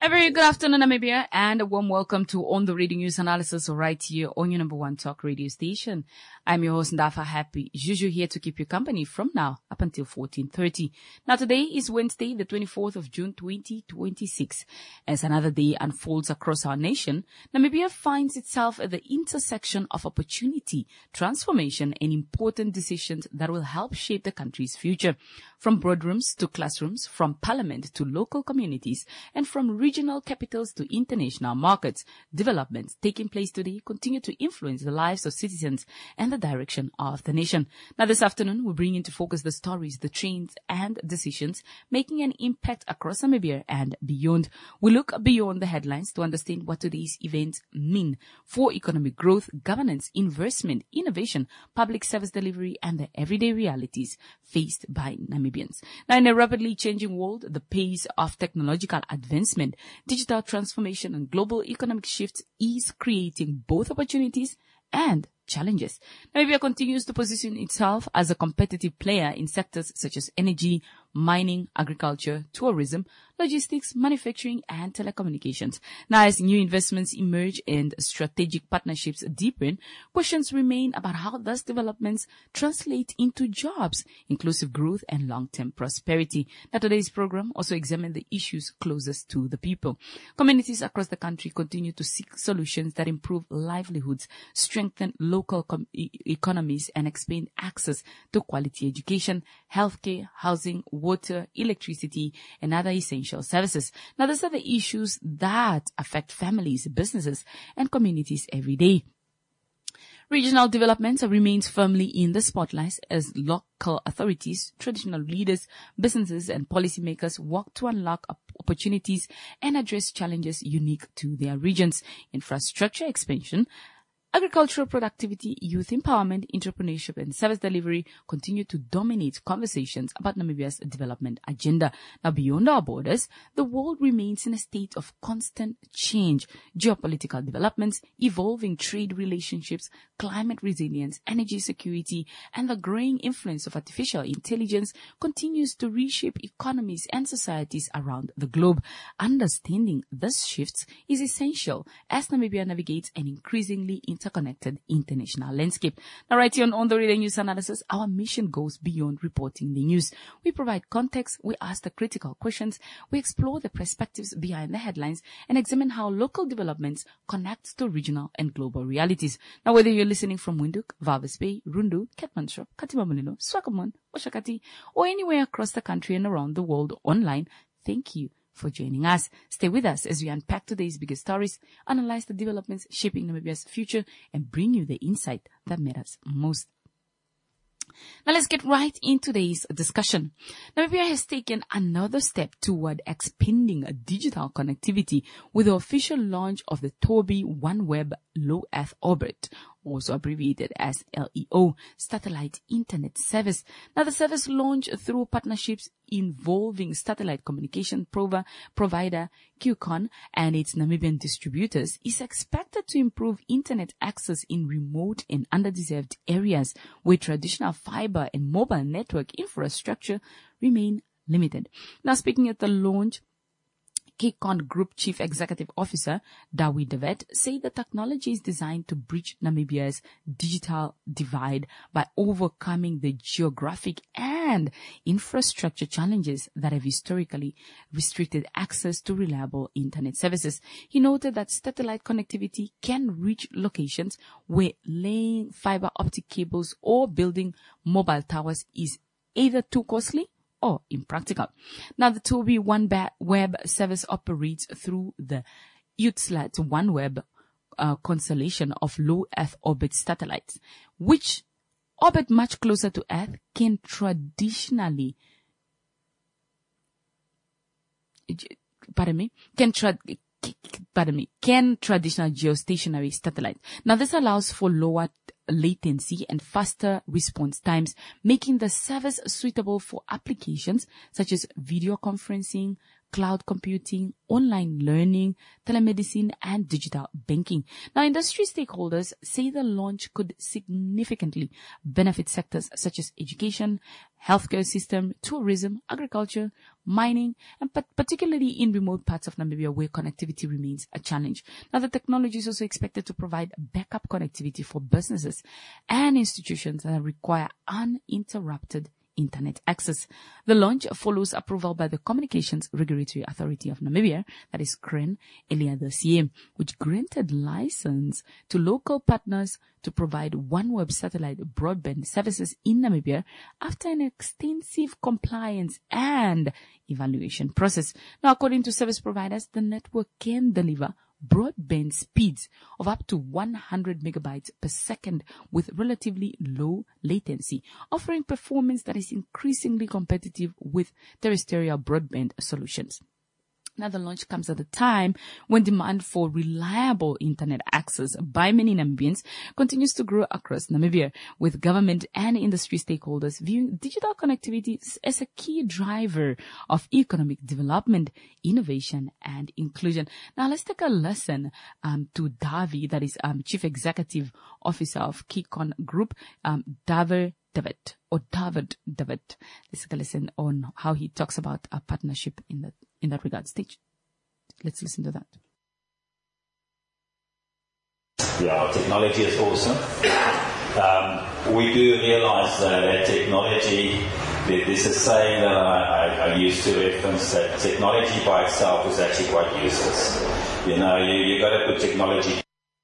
A very good afternoon, Namibia, and a warm welcome to On the Radio News Analysis right here on your number one talk radio station. I'm your host, Ndafa Happy, Juju, here to keep you company from now up until 14:30. Now, today is Wednesday, the 24th of June, 2026. As another day unfolds across our nation, Namibia finds itself at the intersection of opportunity, transformation, and important decisions that will help shape the country's future. From boardrooms to classrooms, from parliament to local communities, and from regional capitals to international markets, developments taking place today continue to influence the lives of citizens and the direction of the nation. Now, this afternoon, we bring into focus the stories, the trends, and decisions making an impact across Namibia and beyond. We look beyond the headlines to understand what today's events mean for economic growth, governance, investment, innovation, public service delivery, and the everyday realities faced by Namibians. Now, in a rapidly changing world, the pace of technological advancement, digital transformation, and global economic shifts is creating both opportunities and challenges. Namibia continues to position itself as a competitive player in sectors such as energy, mining, agriculture, tourism, logistics, manufacturing, and telecommunications. Now, as new investments emerge and strategic partnerships deepen, questions remain about how those developments translate into jobs, inclusive growth, and long-term prosperity. Now, today's program also examines the issues closest to the people. Communities across the country continue to seek solutions that improve livelihoods, strengthen local economies, and expand access to quality education, healthcare, housing, water, electricity, and other essential services. Now, these are the issues that affect families, businesses, and communities every day. Regional development remains firmly in the spotlight as local authorities, traditional leaders, businesses, and policymakers work to unlock opportunities and address challenges unique to their regions. Infrastructure expansion, agricultural productivity, youth empowerment, entrepreneurship, and service delivery continue to dominate conversations about Namibia's development agenda. Now, beyond our borders, the world remains in a state of constant change. Geopolitical developments, evolving trade relationships, climate resilience, energy security, and the growing influence of artificial intelligence continues to reshape economies and societies around the globe. Understanding these shifts is essential as Namibia navigates an increasingly interconnected international landscape. Now, right here on the Radio News Analysis, our mission goes beyond reporting the news. We provide context, we ask the critical questions, we explore the perspectives behind the headlines, and examine how local developments connect to regional and global realities. Now, whether you're listening from Windhoek, Walvis Bay, Rundu, Keetmanshoop, Katimamulilo, Swakopmund, Oshakati, or anywhere across the country and around the world online, thank you for joining us. Stay with us as we unpack today's biggest stories, analyze the developments shaping Namibia's future, and bring you the insight that matters most. Now, let's get right into today's discussion. Namibia has taken another step toward expanding digital connectivity with the official launch of the Toby OneWeb Low Earth Orbit, also abbreviated as LEO, satellite internet service. Now, the service launched through partnerships involving satellite communication provider QCon and its Namibian distributors is expected to improve internet access in remote and underdeserved areas where traditional fiber and mobile network infrastructure remain limited. Now, speaking at the launch, QCon Group Chief Executive Officer Dawie de Wet said the technology is designed to bridge Namibia's digital divide by overcoming the geographic and infrastructure challenges that have historically restricted access to reliable internet services. He noted that satellite connectivity can reach locations where laying fiber optic cables or building mobile towers is either too costly or impractical. Now, the Toby OneWeb service operates through the Eutelsat OneWeb constellation of low Earth orbit satellites, which orbit much closer to Earth can traditionally traditional geostationary satellites. Now, this allows for lower latency and faster response times, making the service suitable for applications such as video conferencing, cloud computing, online learning, telemedicine, and digital banking. Now, industry stakeholders say the launch could significantly benefit sectors such as education, healthcare system, tourism, agriculture, mining, and particularly in remote parts of Namibia where connectivity remains a challenge. Now, the technology is also expected to provide backup connectivity for businesses and institutions that require uninterrupted internet access. The launch follows approval by the Communications Regulatory Authority of Namibia, that is CREN, earlier this year, which granted license to local partners to provide OneWeb satellite broadband services in Namibia after an extensive compliance and evaluation process. Now, according to service providers, the network can deliver broadband speeds of up to 100 megabytes per second with relatively low latency, offering performance that is increasingly competitive with terrestrial broadband solutions. Now, the launch comes at a time when demand for reliable internet access by many Namibians continues to grow across Namibia, with government and industry stakeholders viewing digital connectivity as a key driver of economic development, innovation, and inclusion. Now, let's take a listen to Davi, that is Chief Executive Officer of Keycon Group, David David. Let's take a listen on how he talks about a partnership in that regard. Stage. Let's listen to that. Yeah, technology is awesome. We do realize that technology, there's a saying that I used to reference, that technology by itself is actually quite useless. You know, you got to put technology.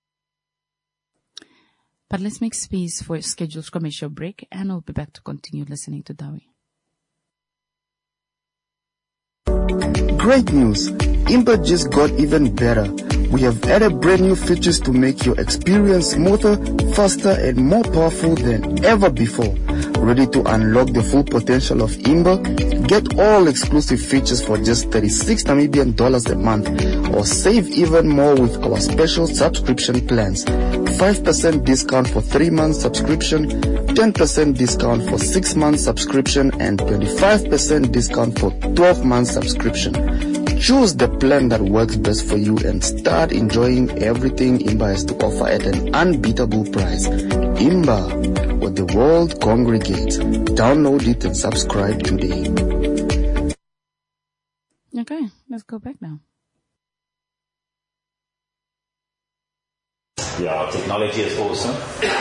But let's make space for a scheduled commercial break, and I'll be back to continue listening to Dawi. Great news! Imba just got even better. We have added brand new features to make your experience smoother, faster, and more powerful than ever before. Ready to unlock the full potential of Imba? Get all exclusive features for just 36 Namibian dollars a month, or save even more with our special subscription plans. 5% discount for 3 months subscription, 10% discount for 6 months subscription, and 25% discount for 12 months subscription. Choose the plan that works best for you and start enjoying everything Imba has to offer at an unbeatable price. Imba, where the world congregates. Download it and subscribe today. Okay, let's go back now. Yeah, technology is awesome.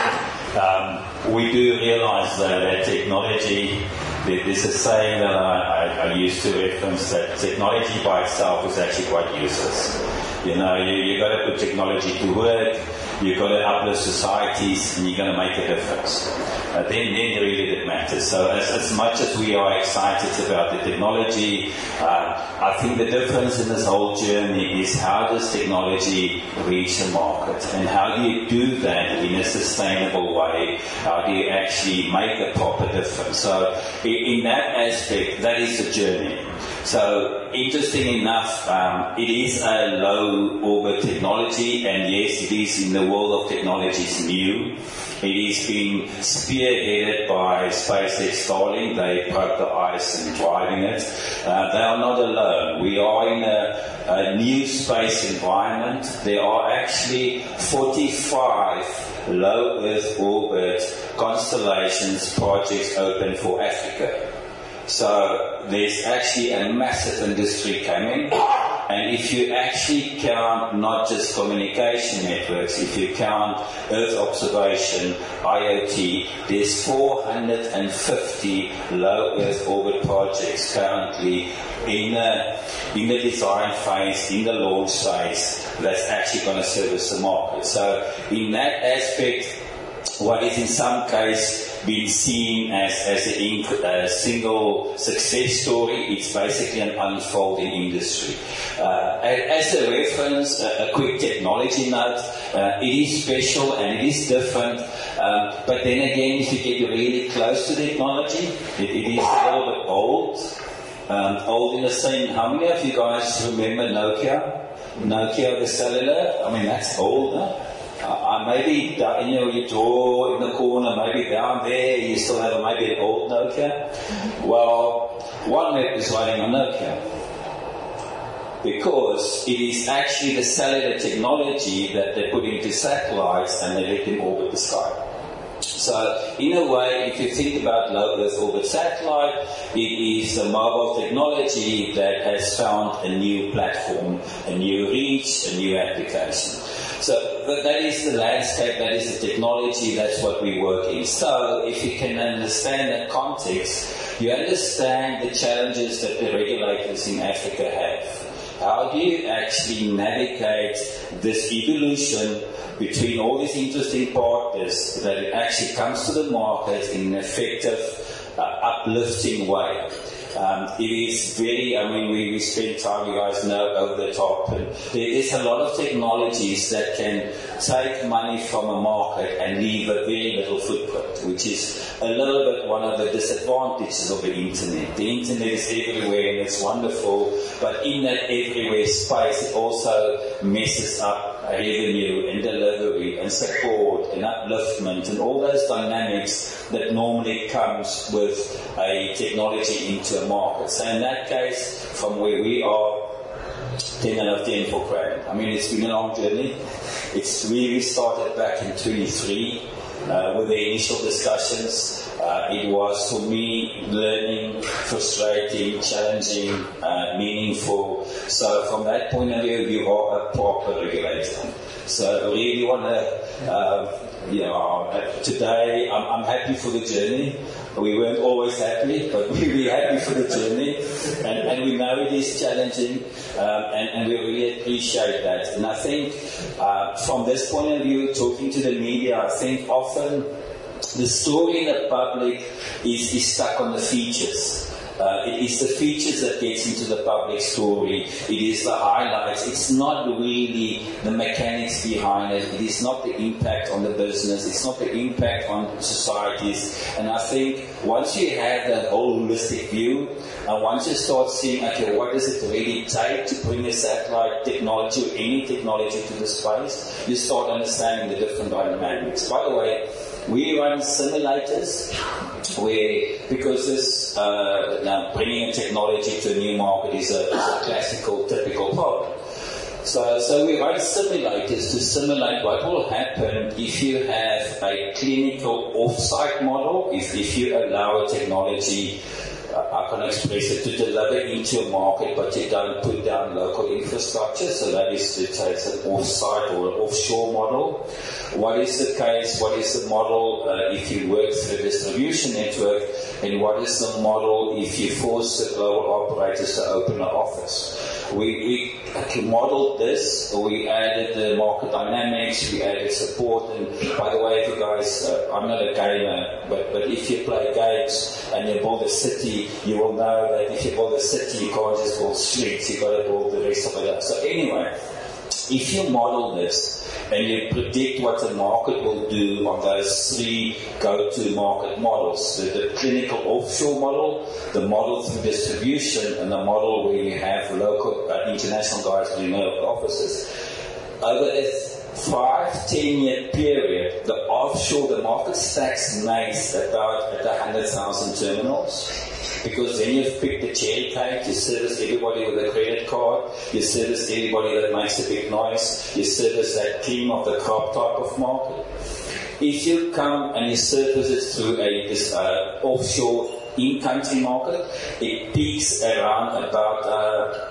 We do realize that technology, there's a saying that I used to reference, that technology by itself is actually quite useless. You know, you got to put technology to work, you've got to uplift societies, and you're going to make a difference. Then really it matters. So as much as we are excited about the technology, I think the difference in this whole journey is how does technology reach the market, and how do you do that in a sustainable way? How do you actually make a proper difference? So in that aspect, that is the journey. So interesting enough, it is a low orbit technology, and yes, it is in the world of technology, it's new. It is being spearheaded by SpaceX Starlink. They broke the ice and driving it. They are not alone. We are in a new space environment. There are actually 45 low Earth orbit constellations projects open for Africa. So there's actually a massive industry coming. And if you actually count not just communication networks, if you count Earth observation, IoT, there's 450 low Earth orbit projects currently in the design phase, in the launch phase, that's actually going to service the market. So in that aspect, what is in some case been seen as a single success story, it's basically an unfolding industry. As a reference, a quick technology note, it is special and it is different, but then again, if you get really close to the technology, it is a little bit old. Old in the same, how many of you guys remember Nokia? Nokia, the cellular? I mean, that's old, huh? Maybe in your drawer in the corner, maybe down there, you still have maybe an old Nokia. Well, OneWeb is running on Nokia. because it is actually the cellular technology that they put into satellites and they let them orbit the sky. So, in a way, if you think about low Earth orbit satellite, it is the mobile technology that has found a new platform, a new reach, a new application. So, that is the landscape, that is the technology, that's what we work in. So, if you can understand that context, you understand the challenges that the regulators in Africa have. How do you actually navigate this evolution between all these interesting partners that it actually comes to the market in an effective, uplifting way? It is very, we spend time, you guys know, over the top. And there is a lot of technologies that can take money from a market and leave a very little footprint, which is a little bit one of the disadvantages of the internet. The internet is everywhere and it's wonderful, but in that everywhere space, it also messes up revenue and delivery and support and upliftment and all those dynamics that normally comes with a technology into a market. So in that case, from where we are, 10 out of 10 for Crayon. It's been a long journey. It's really started back in 23 with the initial discussions. It was, for me, learning, frustrating, challenging, meaningful. So from that point of view, you are a proper regulator. So I really want to, today I'm happy for the journey. We weren't always happy, but we're happy for the journey. And we know it is challenging, and we really appreciate that. And I think from this point of view, talking to the media, I think often the story in the public is stuck on the features. It is the features that gets into the public story. It is the highlights. It's not really the mechanics behind it. It is not the impact on the business. It's not the impact on societies. And I think once you have that whole holistic view, and once you start seeing, okay, what does it really take to bring a satellite technology or any technology to the space, you start understanding the different dynamics. By the way, we run simulators because this now bringing a technology to a new market is a classical, typical problem. So we run simulators to simulate what will happen if you have a clinical off-site model, if you allow a technology, I can express it, to deliver into a market, but you don't put down local infrastructure. So that is, it's an off-site or an offshore model. What is the case? What is the model if you work through a distribution network? And what is the model if you force the global operators to open an office? We modeled this. We added the market dynamics. We added support. And by the way, if you guys, I'm not a gamer, but if you play games and you build a city, you will know that if you build a city, you can't just build streets. You've got to build the rest of it up. So anyway, if you model this and you predict what the market will do on those three go-to market models, the clinical offshore model, the model through distribution, and the model where you have local, international guys in remote offices, over a 5-10 year period, the offshore, the market stacks nice about at 100,000 terminals. Because then you've picked the cherry cake, you service everybody with a credit card, you service everybody that makes a big noise, you service that cream of the crop type of market. If you come and you service it through this offshore in-country market, it peaks around about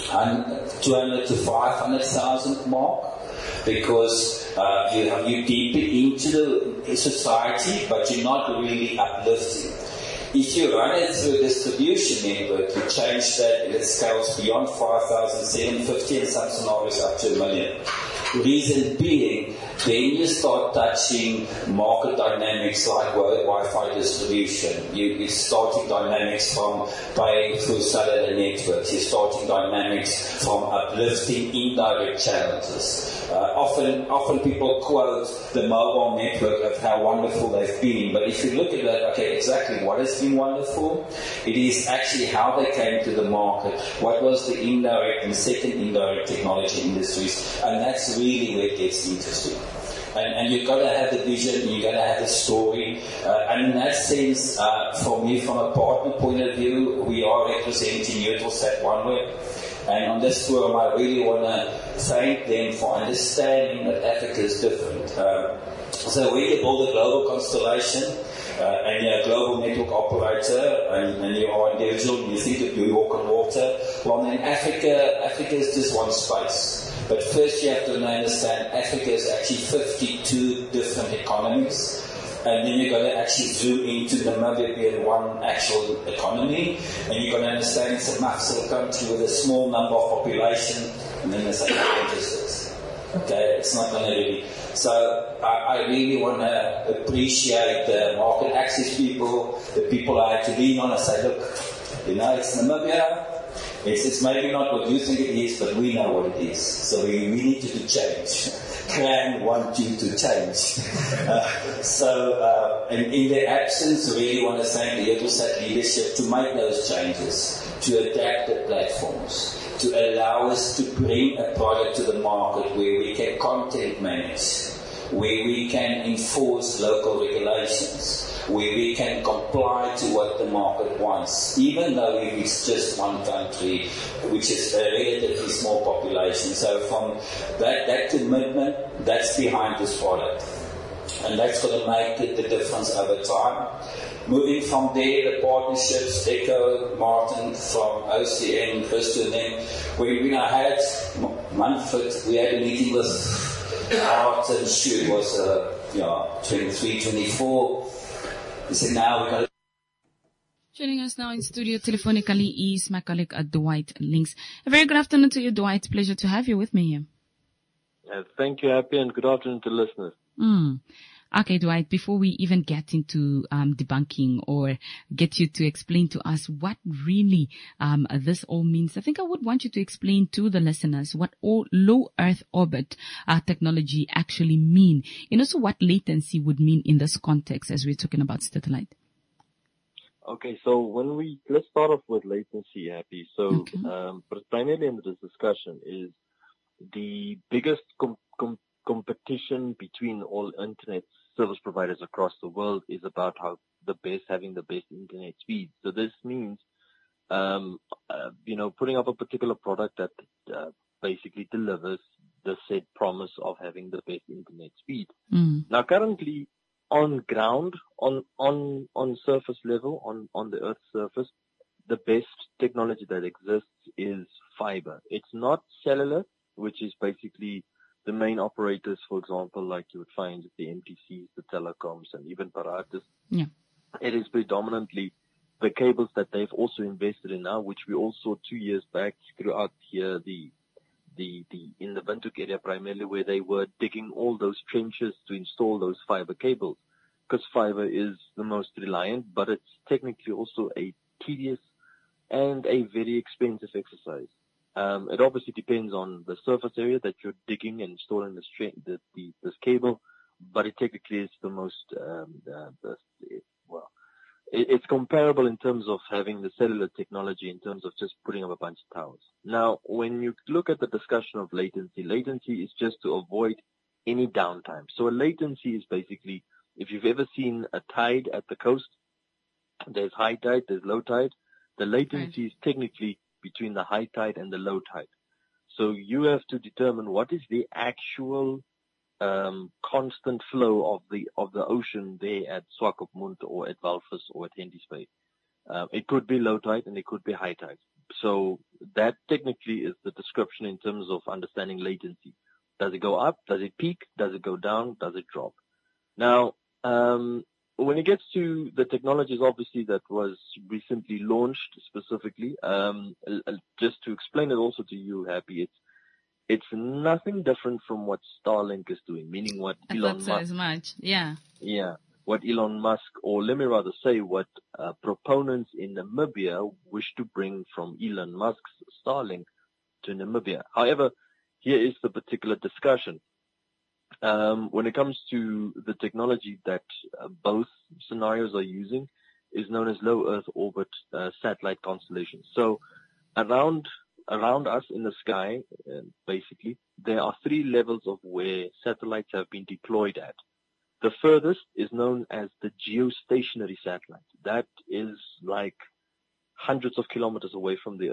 200 to 500,000 mark. Because you're deeper into the society, but you're not really uplifting. If you run it through a distribution network, you change that, and it scales beyond 5,750 and some scenarios up to 1 million. Reason being, then you start touching market dynamics like Wi-Fi distribution. You're starting dynamics from paying through cellular networks. You're starting dynamics from uplifting indirect challenges. Often people quote the mobile network of how wonderful they've been, but if you look at that, okay, exactly what has been wonderful? It is actually how they came to the market, what was the indirect and second indirect technology industries, and that's really where it gets interesting. And you've got to have the vision, you've got to have the story, and in that sense, for me, from a partner point of view, we are representing Eutelsat OneWeb. And on this forum, I really want to thank them for understanding that Africa is different. So when you build a global constellation, and you're a global network operator, and you are individual, and you think that you walk on water, well then Africa is just one space. But first you have to understand Africa is actually 52 different economies. And then you're going to actually zoom into Namibia being one actual economy. And you're going to understand it's a massive country with a small number of population. And then there's interested. Okay, it's not going to really. So I really want to appreciate the market access people, the people I had to lean on and say, look, it's Namibia. It's maybe not what you think it is, but we know what it is. So we need you to change. Clan want you to change. And in their absence, I really want to thank the Eutelsat leadership to make those changes, to adapt the platforms, to allow us to bring a product to the market where we can content manage, where we can enforce local regulations, where we can comply to what the market wants, even though it's just one country, which is a relatively small population. So from that commitment, that's behind this product. And that's going to make the difference over time. Moving from there, the partnerships, Echo, Martin from OCN, Christian, then when I had Manfred, we had a meeting with Art and Shu, was 23, 24. He said, now we're going to... Joining us now in studio telephonically is my colleague Dwight Links. A very good afternoon to you, Dwight. Pleasure to have you with me here. Thank you, Happy, and good afternoon to listeners. Okay, Dwight, before we even get into debunking or get you to explain to us what really this all means, I think I would want you to explain to the listeners what all low Earth orbit technology actually mean, and also what latency would mean in this context as we're talking about satellite. Okay, so let's start off with latency, Happy. So, Okay. But primarily in this discussion is the biggest competition between all internet service providers across the world is about having the best internet speed. So this means, putting up a particular product that basically delivers the said promise of having the best internet speed. Now, currently on ground, on surface level, on the Earth's surface, the best technology that exists is fiber. It's not cellular, which is basically the main operators, for example, like you would find the MTCs, the telecoms, and even Paratus. Yeah. It is predominantly the cables that they've also invested in now, which we all saw 2 years back throughout here, in the Windhoek area primarily, where they were digging all those trenches to install those fiber cables. Because fiber is the most reliant, but it's technically also a tedious and a very expensive exercise. It obviously depends on the surface area that you're digging and installing this cable, but it technically is the most, it's comparable in terms of having the cellular technology in terms of just putting up a bunch of towers. Now, when you look at the discussion of latency is just to avoid any downtime. So a latency is basically, if you've ever seen a tide at the coast, there's high tide, there's low tide. The latency is technically between the high tide and the low tide. So you have to determine what is the actual constant flow of the ocean there at Swakopmund or at Walvis or at Henty's Bay. It could be low tide and it could be high tide. So that technically is the description in terms of understanding latency. Does it go up? Does it peak? Does it go down? Does it drop? Now, when it gets to the technologies, obviously, that was recently launched specifically, just to explain it also to you, Happy, it's nothing different from what Starlink is doing, meaning what Elon Musk. As much, yeah. Yeah, what Elon Musk, or let me rather say what proponents in Namibia wish to bring from Elon Musk's Starlink to Namibia. However, here is the particular discussion. When it comes to the technology that both scenarios are using, is known as low Earth orbit satellite constellations. So around us in the sky, basically, there are 3 levels of where satellites have been deployed at. The furthest is known as the geostationary satellite. That is like hundreds of kilometers away from the Earth.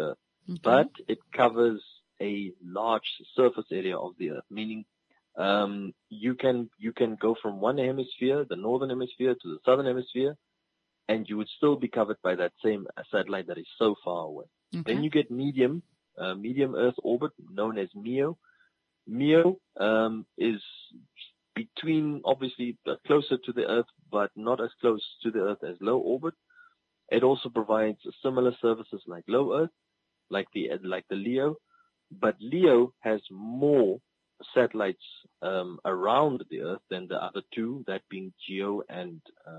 but it covers a large surface area of the Earth, meaning you can go from one hemisphere, the northern hemisphere, to the southern hemisphere, and you would still be covered by that same satellite that is so far away. Okay. Then you get medium Earth orbit, known as MEO. MEO is between, obviously, closer to the Earth, but not as close to the Earth as low orbit. It also provides similar services like low Earth, like the LEO, but LEO has more satellites around the Earth than the other two, that being GEO and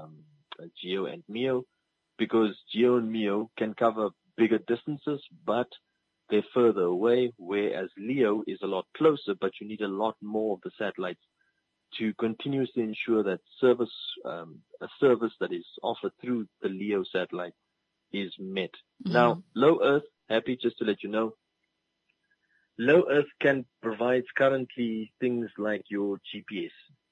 MEO, because GEO and MEO can cover bigger distances, but they're further away, whereas LEO is a lot closer, but you need a lot more of the satellites to continuously ensure that a service that is offered through the LEO satellite is met. Mm-hmm. Now, low Earth, happy just to let you know, low Earth provides currently things like your GPS,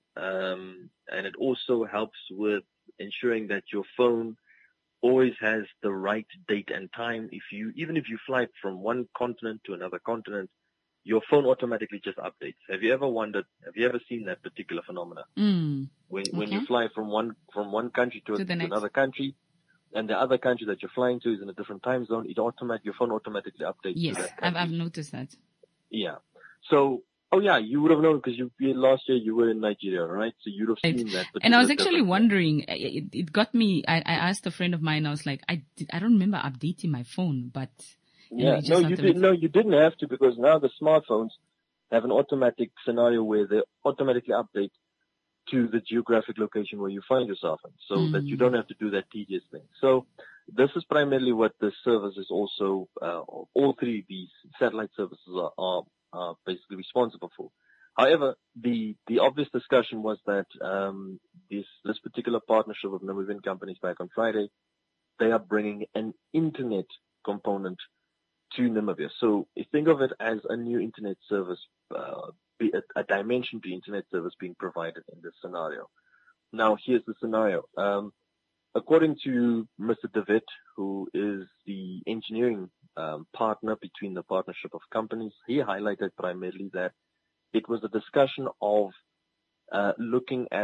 and it also helps with ensuring that your phone always has the right date and time. Even if you fly from one continent to another continent, your phone automatically just updates. Have you ever seen that particular phenomena? When you fly from one country to another country, and the other country that you're flying to is in a different time zone, your phone automatically updates. Yes, to that country. I've noticed that. Yeah. So, you would have known because last year you were in Nigeria, right? So you'd have seen that. And I was actually wondering, it got me, I asked a friend of mine, I was like, I don't remember updating my phone, but... Yeah, you didn't have to, because now the smartphones have an automatic scenario where they automatically update to the geographic location where you find yourself in, so that you don't have to do that tedious thing. So this is primarily what the service is also, all three of these satellite services are basically responsible for. However, the obvious discussion was that this particular partnership with Namibian companies back on Friday, they are bringing an internet component to Namibia. So you think of it as a new internet service, a dimension to internet service being provided in this scenario. Now, here's the scenario. According to Mr. David, who is the engineering partner between the partnership of companies, he highlighted primarily that it was a discussion of looking at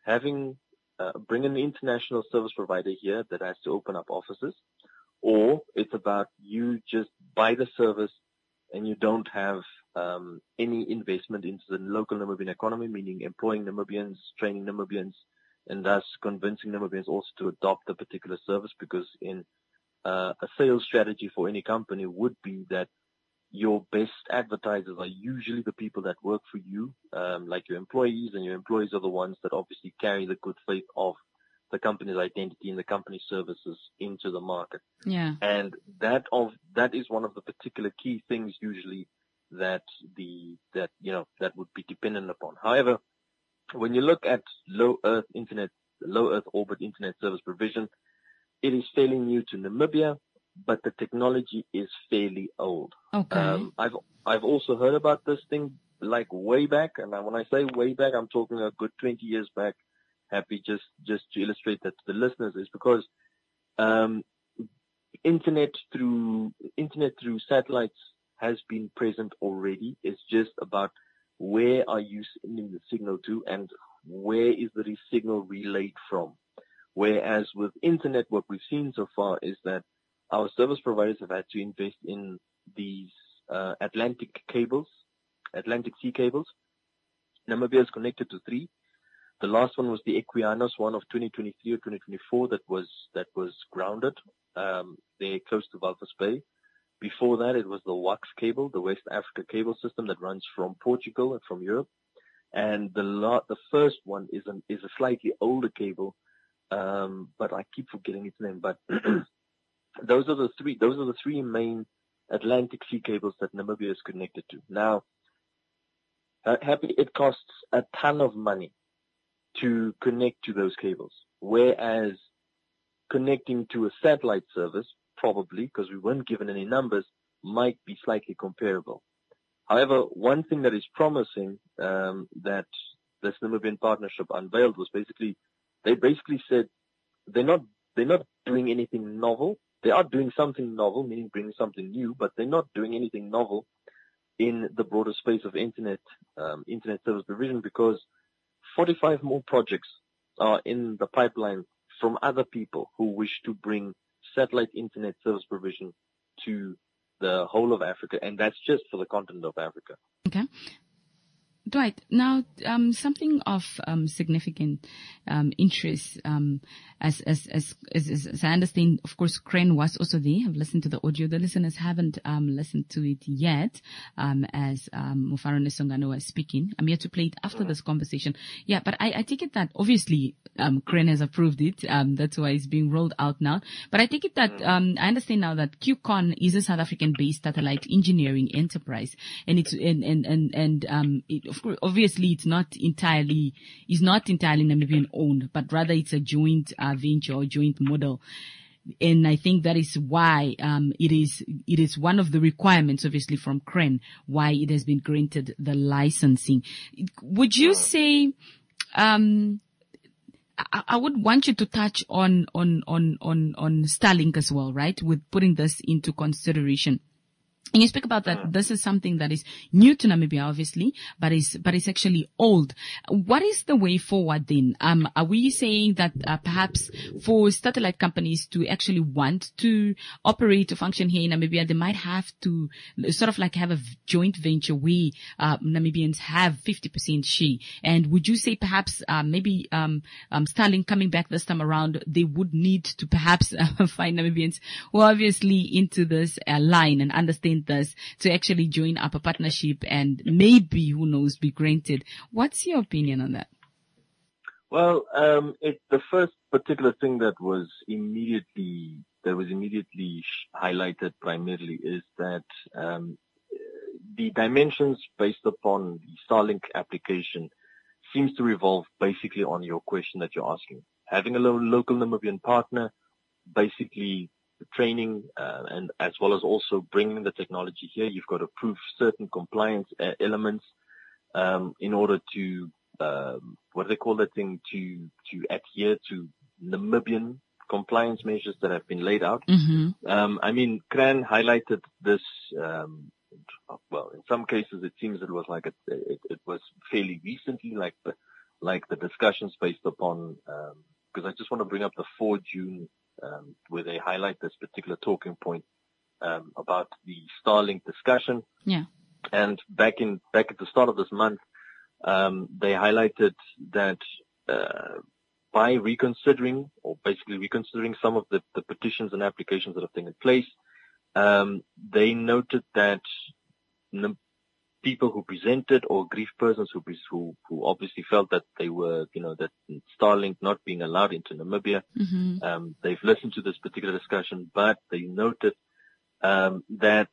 bring an international service provider here that has to open up offices, or it's about you just buy the service and you don't have any investment into the local Namibian economy, meaning employing Namibians, training Namibians, and thus convincing Namibians also to adopt the particular service, because in a sales strategy for any company would be that your best advertisers are usually the people that work for you, like your employees, and your employees are the ones that obviously carry the good faith of the company's identity and the company's services into the market. Yeah. And that is one of the particular key things usually that would be dependent upon. However, when you look at low Earth orbit internet service provision, it is fairly new to Namibia, but the technology is fairly old. Okay. I've also heard about this thing like way back, and when I say way back, I'm talking a good 20 years back. Happy just to illustrate that to the listeners, is because internet through satellites has been present already. It's just about where are you sending the signal to and where is the signal relayed from. Whereas with internet, what we've seen so far is that our service providers have had to invest in these Atlantic sea cables. Namibia is connected to 3. The last one was the Equianos one of 2023 or 2024 that was grounded there close to Walvis Bay. Before that, it was the WAX cable, the West Africa cable system that runs from Portugal and from Europe. And the first one is a slightly older cable, but I keep forgetting its name. But those are the three main Atlantic sea cables that Namibia is connected to. Now, it costs a ton of money to connect to those cables, whereas connecting to a satellite service, probably, because we weren't given any numbers, might be slightly comparable. However, one thing that is promising that this Namibian partnership unveiled was they basically said they're not doing anything novel, They are doing something novel, meaning bringing something new, but they're not doing anything novel in the broader space of internet service provision, because 45 more projects are in the pipeline from other people who wish to bring satellite internet service provision to the whole of Africa, and that's just for the continent of Africa. Okay. Dwight, now something of significant interest, as I understand, of course, Crane was also there. I've listened to the audio. The listeners haven't listened to it yet, as Mufaro Nesongano was speaking. I'm here to play it after this conversation. Yeah, but I take it that obviously Crane has approved it. That's why it's being rolled out now. But I take it that I understand now that QCon is a South African-based satellite engineering enterprise, and it's of course, obviously, it's not entirely Namibian owned, but rather it's a joint venture or joint model. And I think that is why it is one of the requirements, obviously, from Crane, why it has been granted the licensing. Would you say? I would want you to touch on Starlink as well, right? With putting this into consideration. And you speak about that this is something that is new to Namibia, obviously, but is actually old. What is the way forward then? Are we saying that perhaps for satellite companies to actually want to operate or function here in Namibia, they might have to sort of like have a joint venture where Namibians have 50% share? And would you say perhaps maybe Starlink coming back this time around, they would need to perhaps find Namibians who are obviously into this line and understand this to actually join up a partnership and maybe, who knows, be granted. What's your opinion on that? Well, the first particular thing that was immediately highlighted primarily is that the dimensions based upon the Starlink application seems to revolve basically on your question that you're asking. Having a local Namibian partner, basically training and as well as also bringing the technology here, you've got to prove certain compliance elements in order to what do they call that thing, to adhere to Namibian compliance measures that have been laid out. I mean, Crane highlighted this. Well, in some cases, it seems it was like it was fairly recently, like the discussions based upon. Because I just want to bring up the 4 June. Where they highlight this particular talking point about the Starlink discussion. Yeah. And back at the start of this month, they highlighted that by reconsidering some of the petitions and applications that have taken place, they noted that people who presented or grieved persons who obviously felt that they were, that Starlink not being allowed into Namibia, they've listened to this particular discussion, but they noted that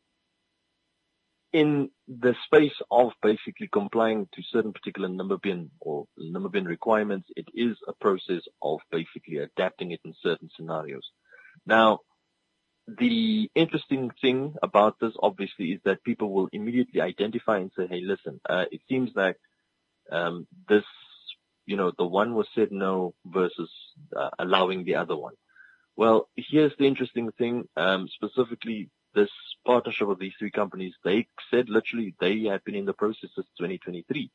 in the space of basically complying to certain particular Namibian requirements, it is a process of basically adapting it in certain scenarios. Now, the interesting thing about this, obviously, is that people will immediately identify and say, hey, listen, it seems like this, the one was said no versus allowing the other one. Well, here's the interesting thing, specifically this partnership of these 3 companies, they said literally they have been in the process since 2023.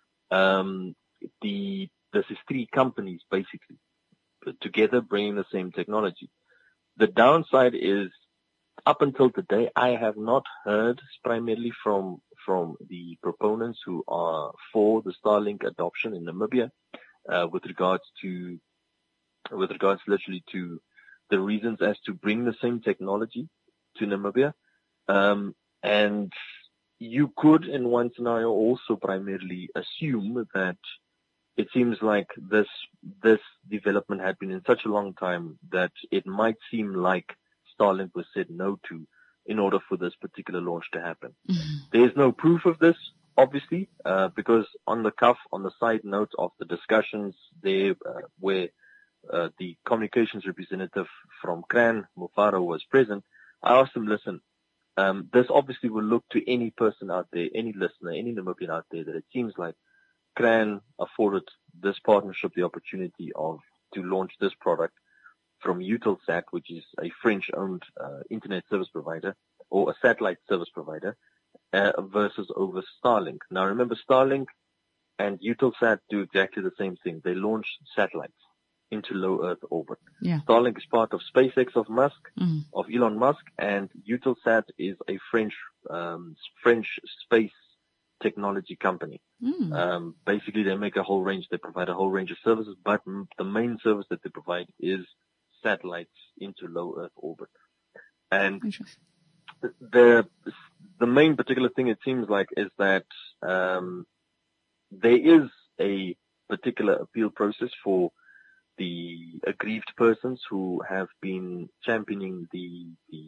This is 3 companies basically together bringing the same technology. The downside is, up until today, I have not heard primarily from the proponents who are for the Starlink adoption in Namibia, with regards literally to the reasons as to bring the same technology to Namibia. And you could, in one scenario, also primarily assume that it seems like this development had been in such a long time that it might seem like Starlink was said no to in order for this particular launch to happen. There's no proof of this, obviously, because on the side note of the discussions there, where the communications representative from Crane, Mufaro, was present, I asked him, listen, this obviously will look to any person out there, any listener, any Namibian out there, that it seems like Crane afforded this partnership the opportunity to launch this product from Eutelsat, which is a French-owned internet service provider or a satellite service provider, versus over Starlink. Now remember, Starlink and Eutelsat do exactly the same thing. They launch satellites into low Earth orbit. Yeah. Starlink is part of SpaceX of Elon Musk, and Eutelsat is a French space technology company. Basically, they make a whole range. They provide a whole range of services, but the main service that they provide is satellites into low Earth orbit. And the main particular thing, it seems like, is that there is a particular appeal process for the aggrieved persons who have been championing the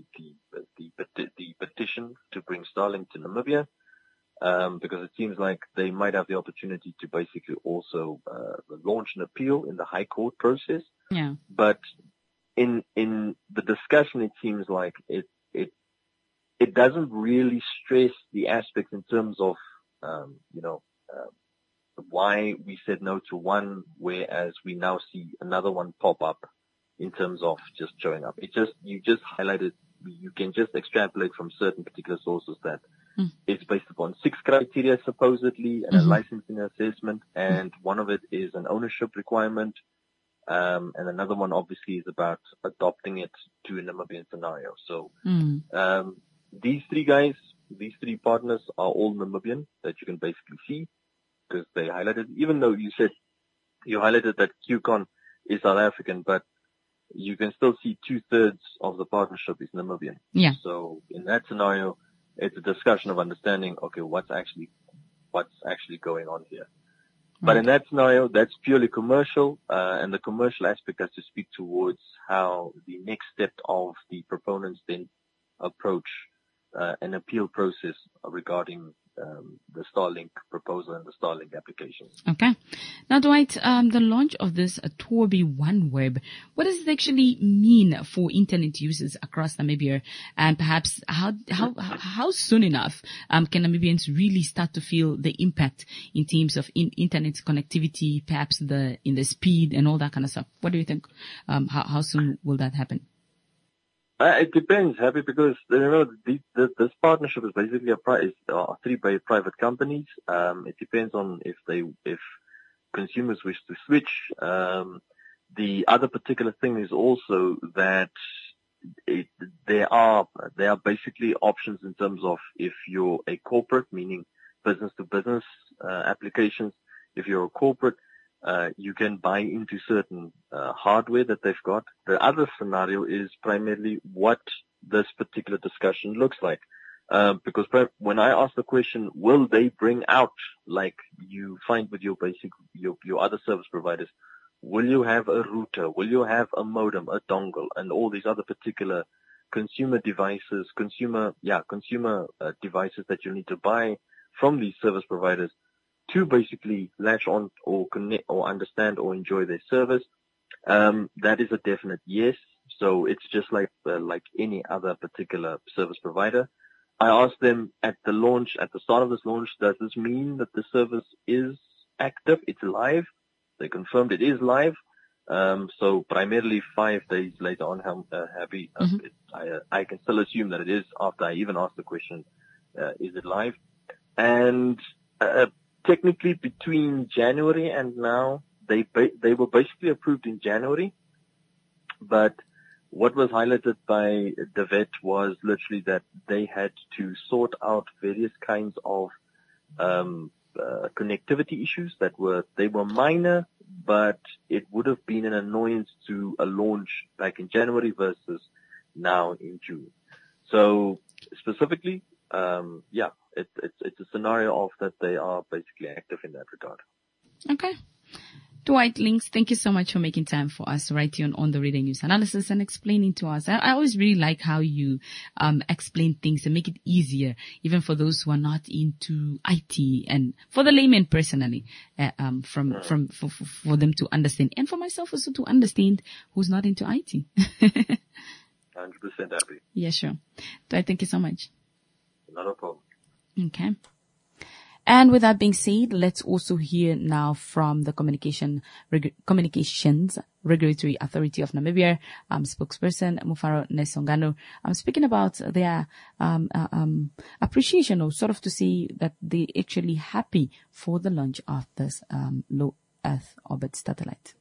petition to bring Starlink to Namibia, because it seems like they might have the opportunity to basically also launch an appeal in the High Court process. Yeah. But in the discussion, it seems like it doesn't really stress the aspects in terms of why we said no to one, whereas we now see another one pop up in terms of just showing up. You just highlighted, you can just extrapolate from certain particular sources that it's based upon 6 criteria supposedly, and a licensing assessment, and one of it is an ownership requirement, and another one obviously is about adopting it to a Namibian scenario. So these 3 guys, these 3 partners are all Namibian that you can basically see, because they highlighted, even though you highlighted that QCon is South African, but you can still see 2/3 of the partnership is Namibian. Yeah. So in that scenario, it's a discussion of understanding, okay, what's actually going on here. Right. But in that scenario, that's purely commercial, and the commercial aspect has to speak towards how the next step of the proponents then approach an appeal process regarding the Starlink proposal and the Starlink applications. Okay. Now, Dwight, the launch of this Toby OneWeb, what does it actually mean for internet users across Namibia? And perhaps how soon enough can Namibians really start to feel the impact in terms of internet connectivity, perhaps in the speed and all that kind of stuff? What do you think? How soon will that happen? It depends, Happy, because this partnership is basically 3 private companies. It depends on if consumers wish to switch. The other particular thing is also that there are basically options in terms of if you're a corporate, meaning business to business applications. If you're a corporate, you can buy into certain hardware that they've got. The other scenario is primarily what this particular discussion looks like. Because when I ask the question, will they bring out, like you find with your other service providers, will you have a router? Will you have a modem, a dongle, and all these other particular consumer devices that you need to buy from these service providers to basically latch on or connect or understand or enjoy their service? That is a definite yes. So it's just like any other particular service provider. I asked them at the start of this launch, does this mean that the service is active? It's live. They confirmed it is live. So primarily 5 days later on, Happy, I can still assume that it is after I even asked the question, is it live? And technically between January and now, they were basically approved in January, but what was highlighted by the vet was literally that they had to sort out various kinds of connectivity issues they were minor, but it would have been an annoyance to a launch back in January versus now in June. So specifically, it's a scenario of that they are basically active in that regard. Okay. Dwight Links, thank you so much for making time for us right here on the Radio News Analysis and explaining to us. I always really like how you explain things and make it easier, even for those who are not into IT, and for the layman personally, for them to understand, and for myself also to understand who's not into IT. 100% happy. Yeah, sure. Dwight, thank you so much. Not a problem. Okay. And with that being said, let's also hear now from the Communications Regulatory Authority of Namibia, spokesperson Mufaro Nesongano, speaking about their appreciation, or sort of to say that they're actually happy for the launch of this low Earth orbit satellite.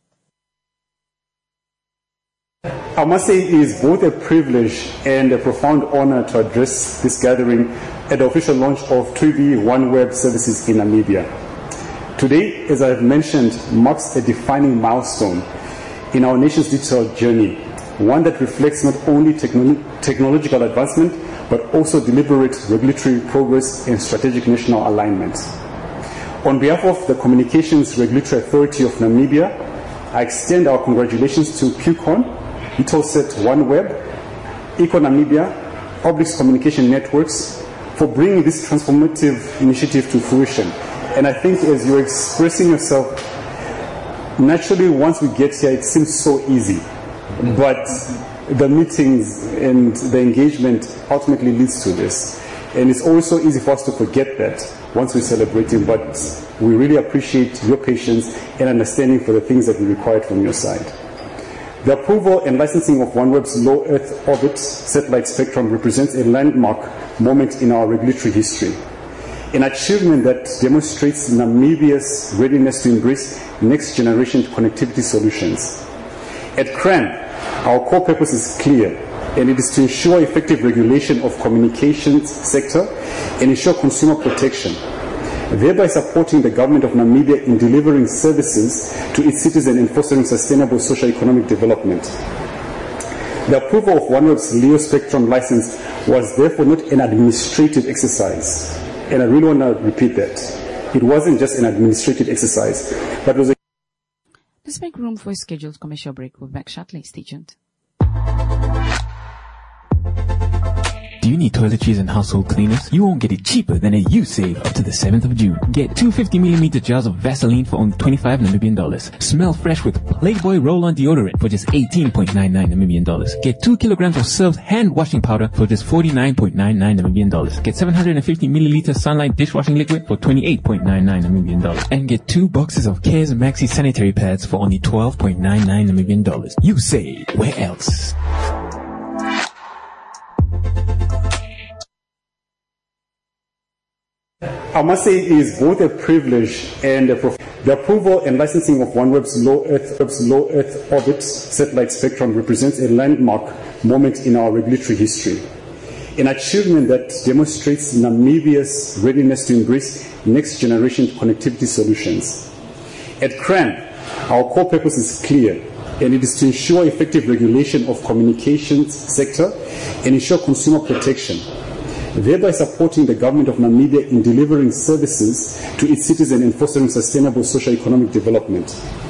I must say it is both a privilege and a profound honor to address this gathering at the official launch of 2B OneWeb services in Namibia. Today, as I have mentioned, marks a defining milestone in our nation's digital journey, one that reflects not only technological advancement, but also deliberate regulatory progress and strategic national alignment. On behalf of the Communications Regulatory Authority of Namibia, I extend our congratulations to QCon, Eutelsat OneWeb, EcoNamibia, Oblix Communication Networks for bringing this transformative initiative to fruition. And I think as you're expressing yourself, naturally once we get here it seems so easy, but the meetings and the engagement ultimately leads to this. And it's always so easy for us to forget that once we're celebrating, but we really appreciate your patience and understanding for the things that we required from your side. The approval and licensing of OneWeb's low Earth orbit satellite spectrum represents a landmark moment in our regulatory history, an achievement that demonstrates Namibia's readiness to embrace next-generation connectivity solutions. At CRAN, our core purpose is clear, and it is to ensure effective regulation of communications sector and ensure consumer protection, thereby supporting the government of Namibia in delivering services to its citizens and fostering sustainable socio-economic development. The approval of OneWeb's LEO spectrum license was therefore not an administrative exercise, and I really want to repeat that. It wasn't just an administrative exercise, but was a... Let's make room for a scheduled commercial break. We'll be back shortly. Stay tuned. Do you need toiletries and household cleaners? You won't get it cheaper than a USave up to the 7th of June. Get 2 50mm jars of Vaseline for only 25 Namibian dollars. Smell fresh with Playboy roll-on deodorant for just 18.99 Namibian dollars. Get 2 kilograms of Surf's hand washing powder for just 49.99 Namibian dollars. Get 750 milliliter Sunlight dishwashing liquid for 28.99 Namibian dollars. And get 2 boxes of Cares Maxi sanitary pads for only 12.99 Namibian dollars. You save. Where else? I must say it is both a privilege and the approval and licensing of OneWeb's low Earth orbit satellite spectrum represents a landmark moment in our regulatory history, an achievement that demonstrates Namibia's readiness to embrace next-generation connectivity solutions. At CRAN, our core purpose is clear, and it is to ensure effective regulation of communications sector and ensure consumer protection, thereby supporting the government of Namibia in delivering services to its citizens and fostering sustainable socio-economic development.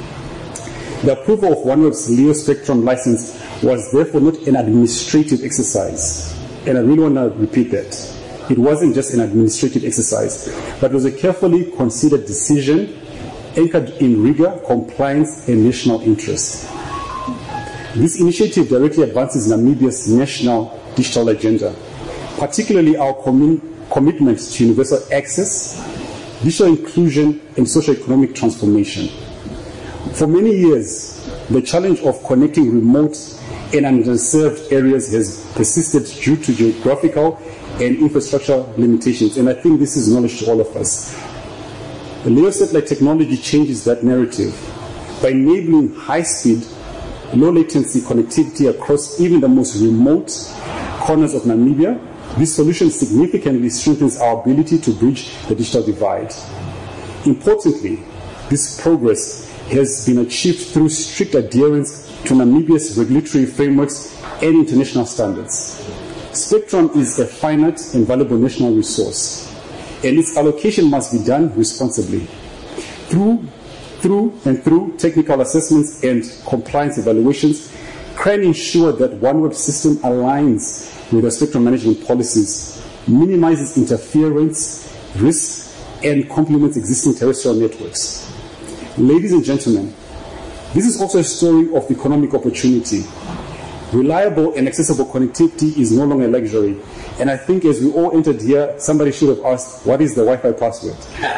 The approval of OneWeb's LEO spectrum license was therefore not an administrative exercise, and I really want to repeat that. It wasn't just an administrative exercise, but was a carefully considered decision anchored in rigor, compliance, and national interest. This initiative directly advances Namibia's national digital agenda, particularly our commitment to universal access, digital inclusion, and socio-economic transformation. For many years, the challenge of connecting remote and underserved areas has persisted due to geographical and infrastructure limitations, and I think this is knowledge to all of us. The LEO satellite technology changes that narrative by enabling high-speed, low-latency connectivity across even the most remote corners of Namibia. This solution significantly strengthens our ability to bridge the digital divide. Importantly, this progress has been achieved through strict adherence to Namibia's regulatory frameworks and international standards. Spectrum is a finite and valuable national resource, and its allocation must be done responsibly. Through technical assessments and compliance evaluations, CRAN ensure that OneWeb system aligns with the spectrum management policies, minimizes interference, risks, and complements existing terrestrial networks. Ladies and gentlemen, this is also a story of economic opportunity. Reliable and accessible connectivity is no longer a luxury, And I think as we all entered here, somebody should have asked, what is the Wi-Fi password?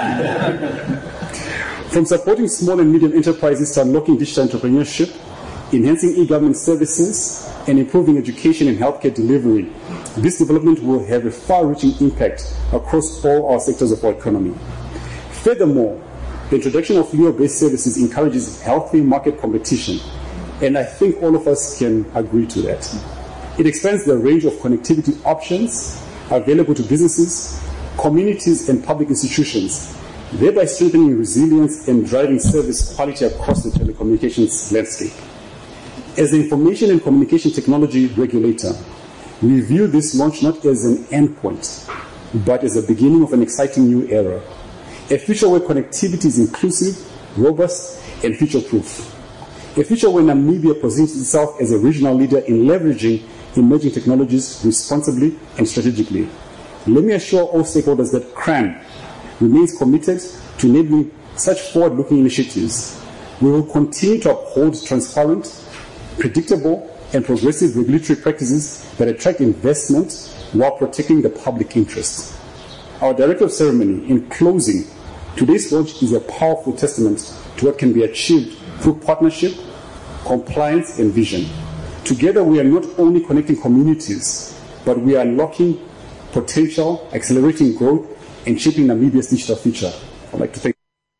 From supporting small and medium enterprises to unlocking digital entrepreneurship, enhancing e-government services, and improving education and healthcare delivery, this development will have a far-reaching impact across all our sectors of our economy. Furthermore, the introduction of LEO-based services encourages healthy market competition, and I think all of us can agree to that. It expands the range of connectivity options available to businesses, communities, and public institutions, thereby strengthening resilience and driving service quality across the telecommunications landscape. As the information and communication technology regulator, we view this launch not as an endpoint, but as the beginning of an exciting new era, a future where connectivity is inclusive, robust, and future-proof. A future where Namibia positions itself as a regional leader in leveraging emerging technologies responsibly and strategically. Let me assure all stakeholders that CRAN remains committed to enabling such forward-looking initiatives. We will continue to uphold transparent, predictable, and progressive regulatory practices that attract investment while protecting the public interest. Our Director of Ceremony, in closing, today's launch is a powerful testament to what can be achieved through partnership, compliance, and vision. Together, we are not only connecting communities, but we are unlocking potential, accelerating growth, and shaping Namibia's digital future. I'd like to thank.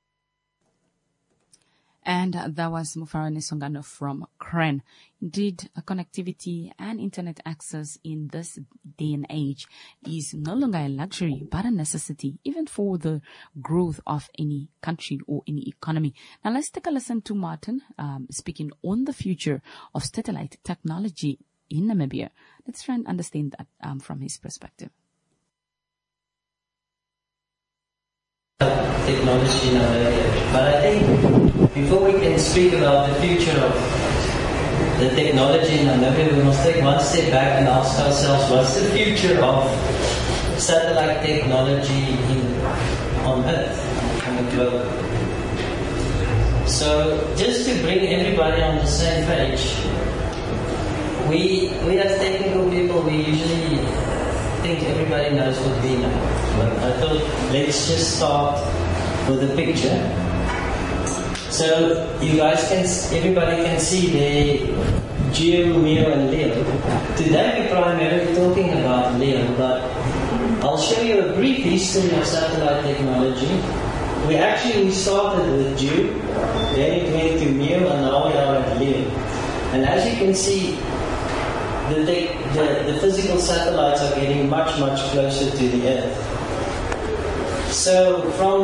And that was Mufarani Songano from CRAN. Indeed, connectivity and internet access in this day and age is no longer a luxury, but a necessity, even for the growth of any country or any economy. Now, let's take a listen to Martin speaking on the future of satellite technology in Namibia. Let's try and understand that from his perspective. Technology in Namibia. But I think before we can speak about the future of the technology in Namibia, we must take one step back and ask ourselves, what's the future of satellite technology on Earth, on the globe? So just to bring everybody on the same page, we as technical people, we usually think everybody knows what we know. But I thought let's just start with a picture. So you guys everybody can see the GEO, MEO, and LEO. Today we're primarily talking about LEO, but I'll show you a brief history of satellite technology. We started with GEO, then it went to MEO, and now we are at LEO. And as you can see, the physical satellites are getting much, much closer to the Earth. So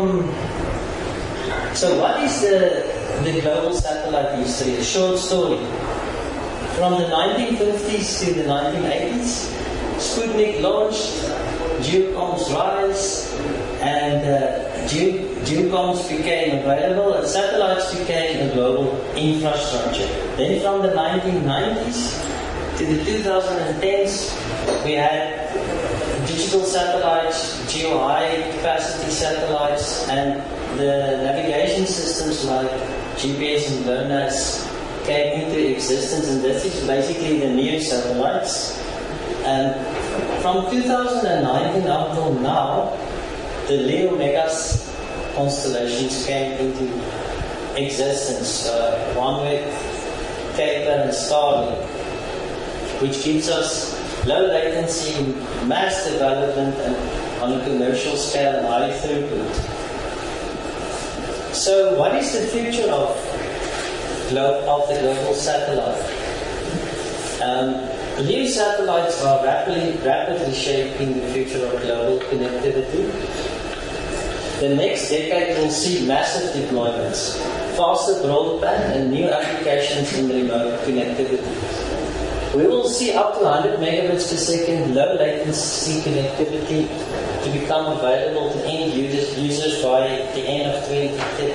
what is the global satellite history? A short story. From the 1950s to the 1980s, Sputnik launched, GEOCOMS rise, and GEOCOMS became available, and satellites became a global infrastructure. Then from the 1990s to the 2010s, we had digital satellites, geo-high capacity satellites, and the navigation systems like GPS and GLONASS came into existence, and this is basically the MEO satellites. And from 2019 until now, the LEO Megas constellations came into existence, one with Kuiper and Starlink, which gives us low latency, mass development, and on a commercial scale and high throughput. So what is the future of the global satellite? LEO satellites are rapidly shaping the future of global connectivity. The next decade will see massive deployments, faster broadband, and new applications in remote connectivity. We will see up to 100 megabits per second low latency connectivity to become available to end users by the end of 2030.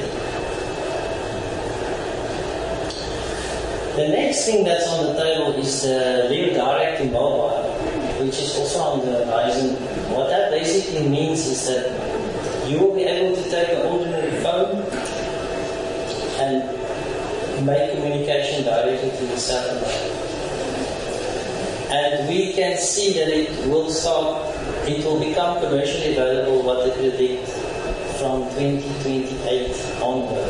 The next thing that's on the table is the LEO Direct to Mobile, which is also on the horizon. What that basically means is that you will be able to take an ordinary phone and make communication directly to the satellite. And we can see that it will become commercially available, what they predict, from 2028 onward.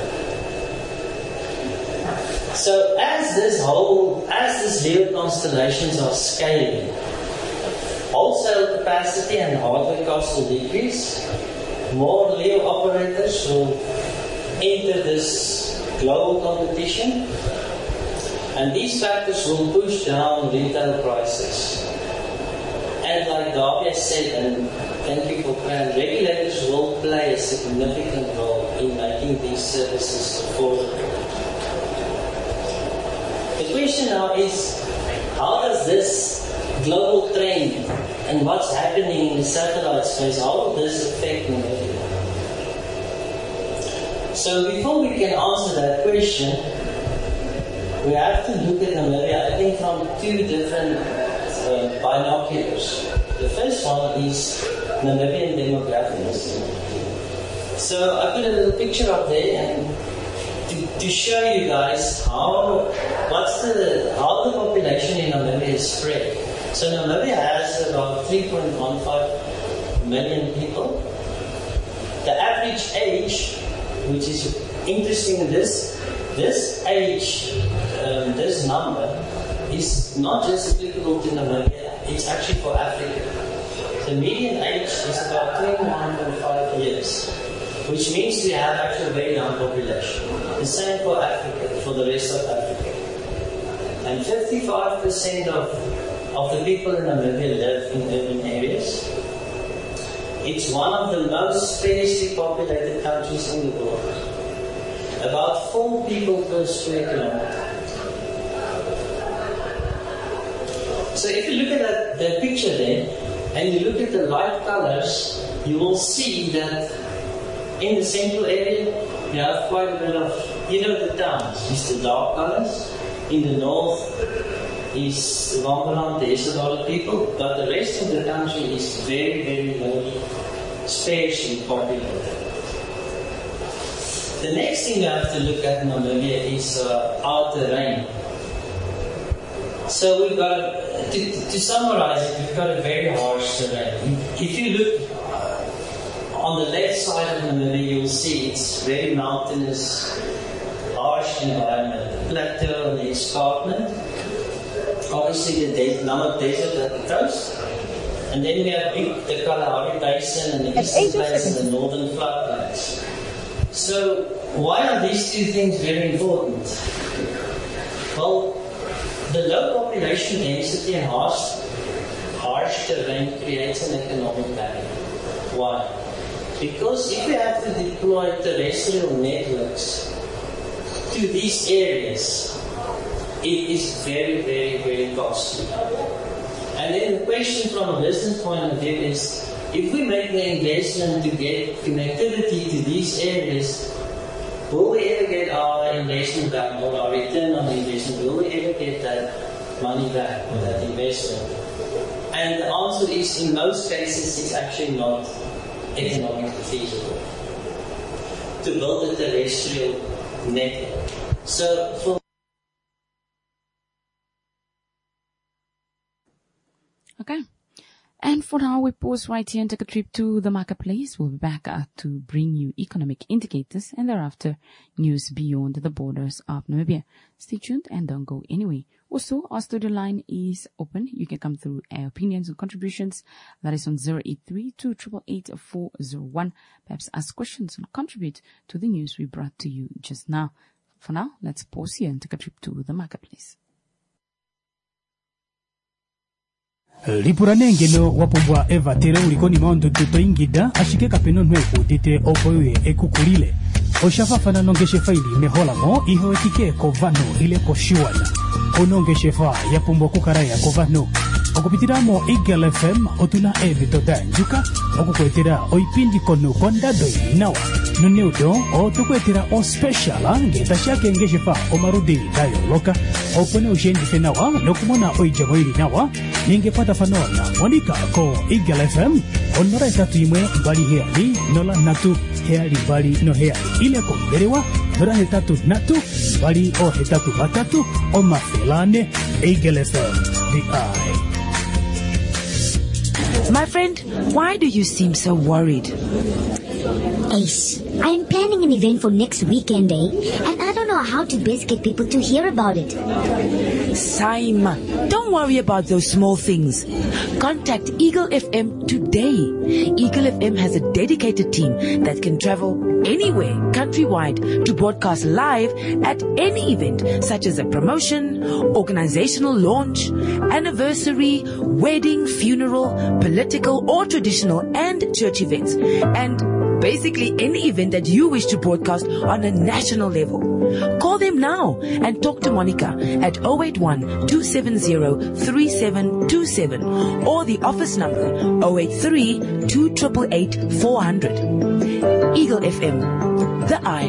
So as these LEO constellations are scaling, wholesale capacity and hardware costs will decrease. More LEO operators will enter this global competition, and these factors will push down retail prices. And like Davia said, and thank you for Fran, regulators will play a significant role in making these services affordable. The question now is, how does this global trend and what's happening in the satellite space, how will this affect Namibia? So before we can answer that question, we have to look at Namibia, I think, from two different binoculars. The first one is Namibian demographics. So I put a little picture up there and to show you guys how the population in Namibia is spread. So Namibia has about 3.15 million people. The average age, which is interesting, this age, this number is not just applicable to Namibia, it's actually for Africa. The median age is about 21.5 years, which means we have actually a very young population. The same for Africa, for the rest of Africa. And 55% of the people in Namibia live in urban areas. It's one of the most sparsely populated countries in the world. About 4 people per square kilometer. So if you look at that picture there, and you look at the light colors, you will see that in the central area, you have quite a bit of, the towns. It's the dark colors. In the north is the Wambaland, there's a lot of people, but the rest of the country is very, very low, sparsely populated. The next thing you have to look at in Namibia is our terrain. So we've got, to summarize it, we've got a very harsh terrain. If you look on the left side of Namibia, you'll see it's very mountainous, harsh environment. The plateau and the escarpment. Obviously the Namib Desert at the coast. And then we have the Kalahari Basin and the Eastern Plains and the Northern Floodplains. So why are these two things very important? Well, the low population density and harsh terrain creates an economic barrier. Why? Because if we have to deploy terrestrial networks to these areas, it is very, very, very costly. And then the question from a business point of view is, if we make the investment to get connectivity to these areas, will we ever get our investment back, or our return on the investment? Will we ever get that money back, or that investment? And the answer is, in most cases, it's actually not economically feasible to build a terrestrial network. So for Okay. And for now, we pause right here and take a trip to the marketplace. We'll be back to bring you economic indicators and thereafter news beyond the borders of Namibia. Stay tuned and don't go anywhere. Also, our studio line is open. You can come through our opinions and contributions. That is on 083-288-401. Perhaps ask questions and contribute to the news we brought to you just now. For now, let's pause here and take a trip to the marketplace. Lipurane ngeno wapobwa eva tere ulikoni maondo tuto ingida ashike kapeno nwe kutite opoye ekukulile oshafafana nongeshe faili meholamo iho etike kovano ile koshuana onongeshefa yapumbwa kukaraya kovano okupitiramo Eagle FM otuna evito danjuka okukwetera oipindi kono kondadoi nawa nuneudo otukwetera o special ngeta shake ngeshefa omarudi dayo loka opone ushendise nawa nokumona oijamoiri nawa ningepata fanola monika ko Eagle FM onora etatu imwe bali heali nola natu heali bali no heali ile kongerewa nora etatu natu bali o etatu batatu o mafelane Eagle FM the eye My friend, why do you seem so worried? Ace, I'm planning an event for next weekend, and I don't know how to best get people to hear about it. Simon, don't worry about those small things. Contact Eagle FM today. Eagle FM has a dedicated team that can travel anywhere countrywide to broadcast live at any event, such as a promotion, organizational launch, anniversary, wedding, funeral, political or traditional and church events, and basically any event that you wish to broadcast on a national level. Call them now and talk to Monica at 081-270-3727 or the office number 083-288-400. Eagle FM, the eye.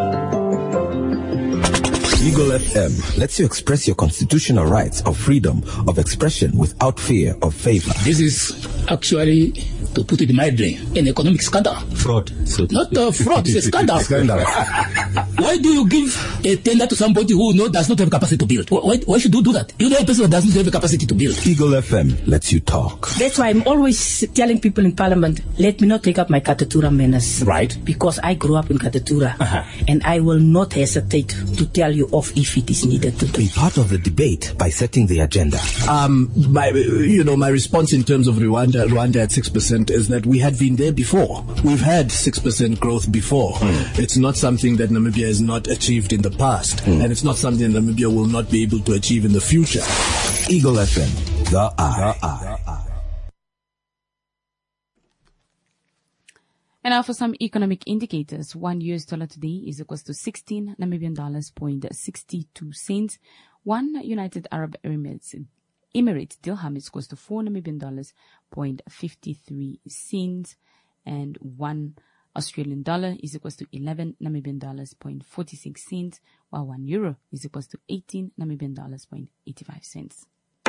Eagle FM lets you express your constitutional rights of freedom of expression without fear of favor. This is actually, to put it mildly, an economic scandal. Fraud. So not fraud, it's a scandal. Why do you give a tender to somebody who does not have capacity to build? Why should you do that? You know a person that doesn't have the capacity to build. Eagle FM lets you talk. That's why I'm always telling people in Parliament, let me not take up my Katatura manners. Right. Because I grew up in Katatura. And I will not hesitate to tell you off if it is needed to do. Be part of the debate by setting the agenda. My response in terms of Rwanda at 6% is that we had been there before. We've had 6% growth before. It's not something that Namibia has not achieved in the past, and it's not something that Namibia will not be able to achieve in the future. Eagle FM, the eye. And now for some economic indicators. $1 today is equals to 16 Namibian dollars 0.62 cents. 1 United Arab Emirates dirham is equals to 4 Namibian dollars 0.53 cents. And 1 Australian dollar is equals to 11 Namibian dollars 0.46 cents, while 1 euro is equals to 18 Namibian dollars 0.85 cents.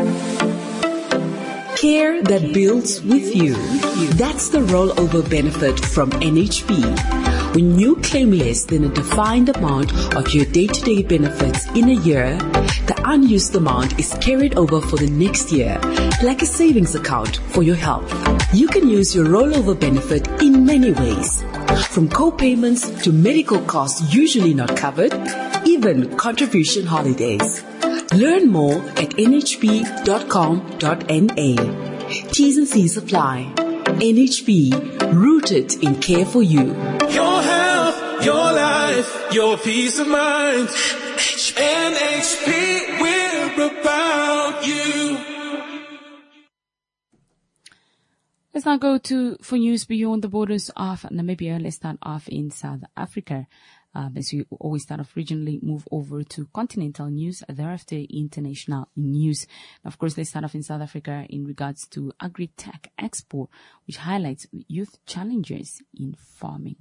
Care that builds with you. That's the rollover benefit from NHB. When you claim less than a defined amount of your day-to-day benefits in a year, the unused amount is carried over for the next year, like a savings account for your health. You can use your rollover benefit in many ways, from co-payments to medical costs usually not covered, even contribution holidays. Learn more at nhb.com.na. T's and C's apply. NHB, rooted in care for you. Your health, your life, your peace of mind. NHB, we're about you. Let's now go for news beyond the borders of Namibia. Let's start off in South Africa. As we always start off regionally, move over to continental news, thereafter international news. And of course, let's start off in South Africa in regards to Agri-Tech Expo, which highlights youth challenges in farming.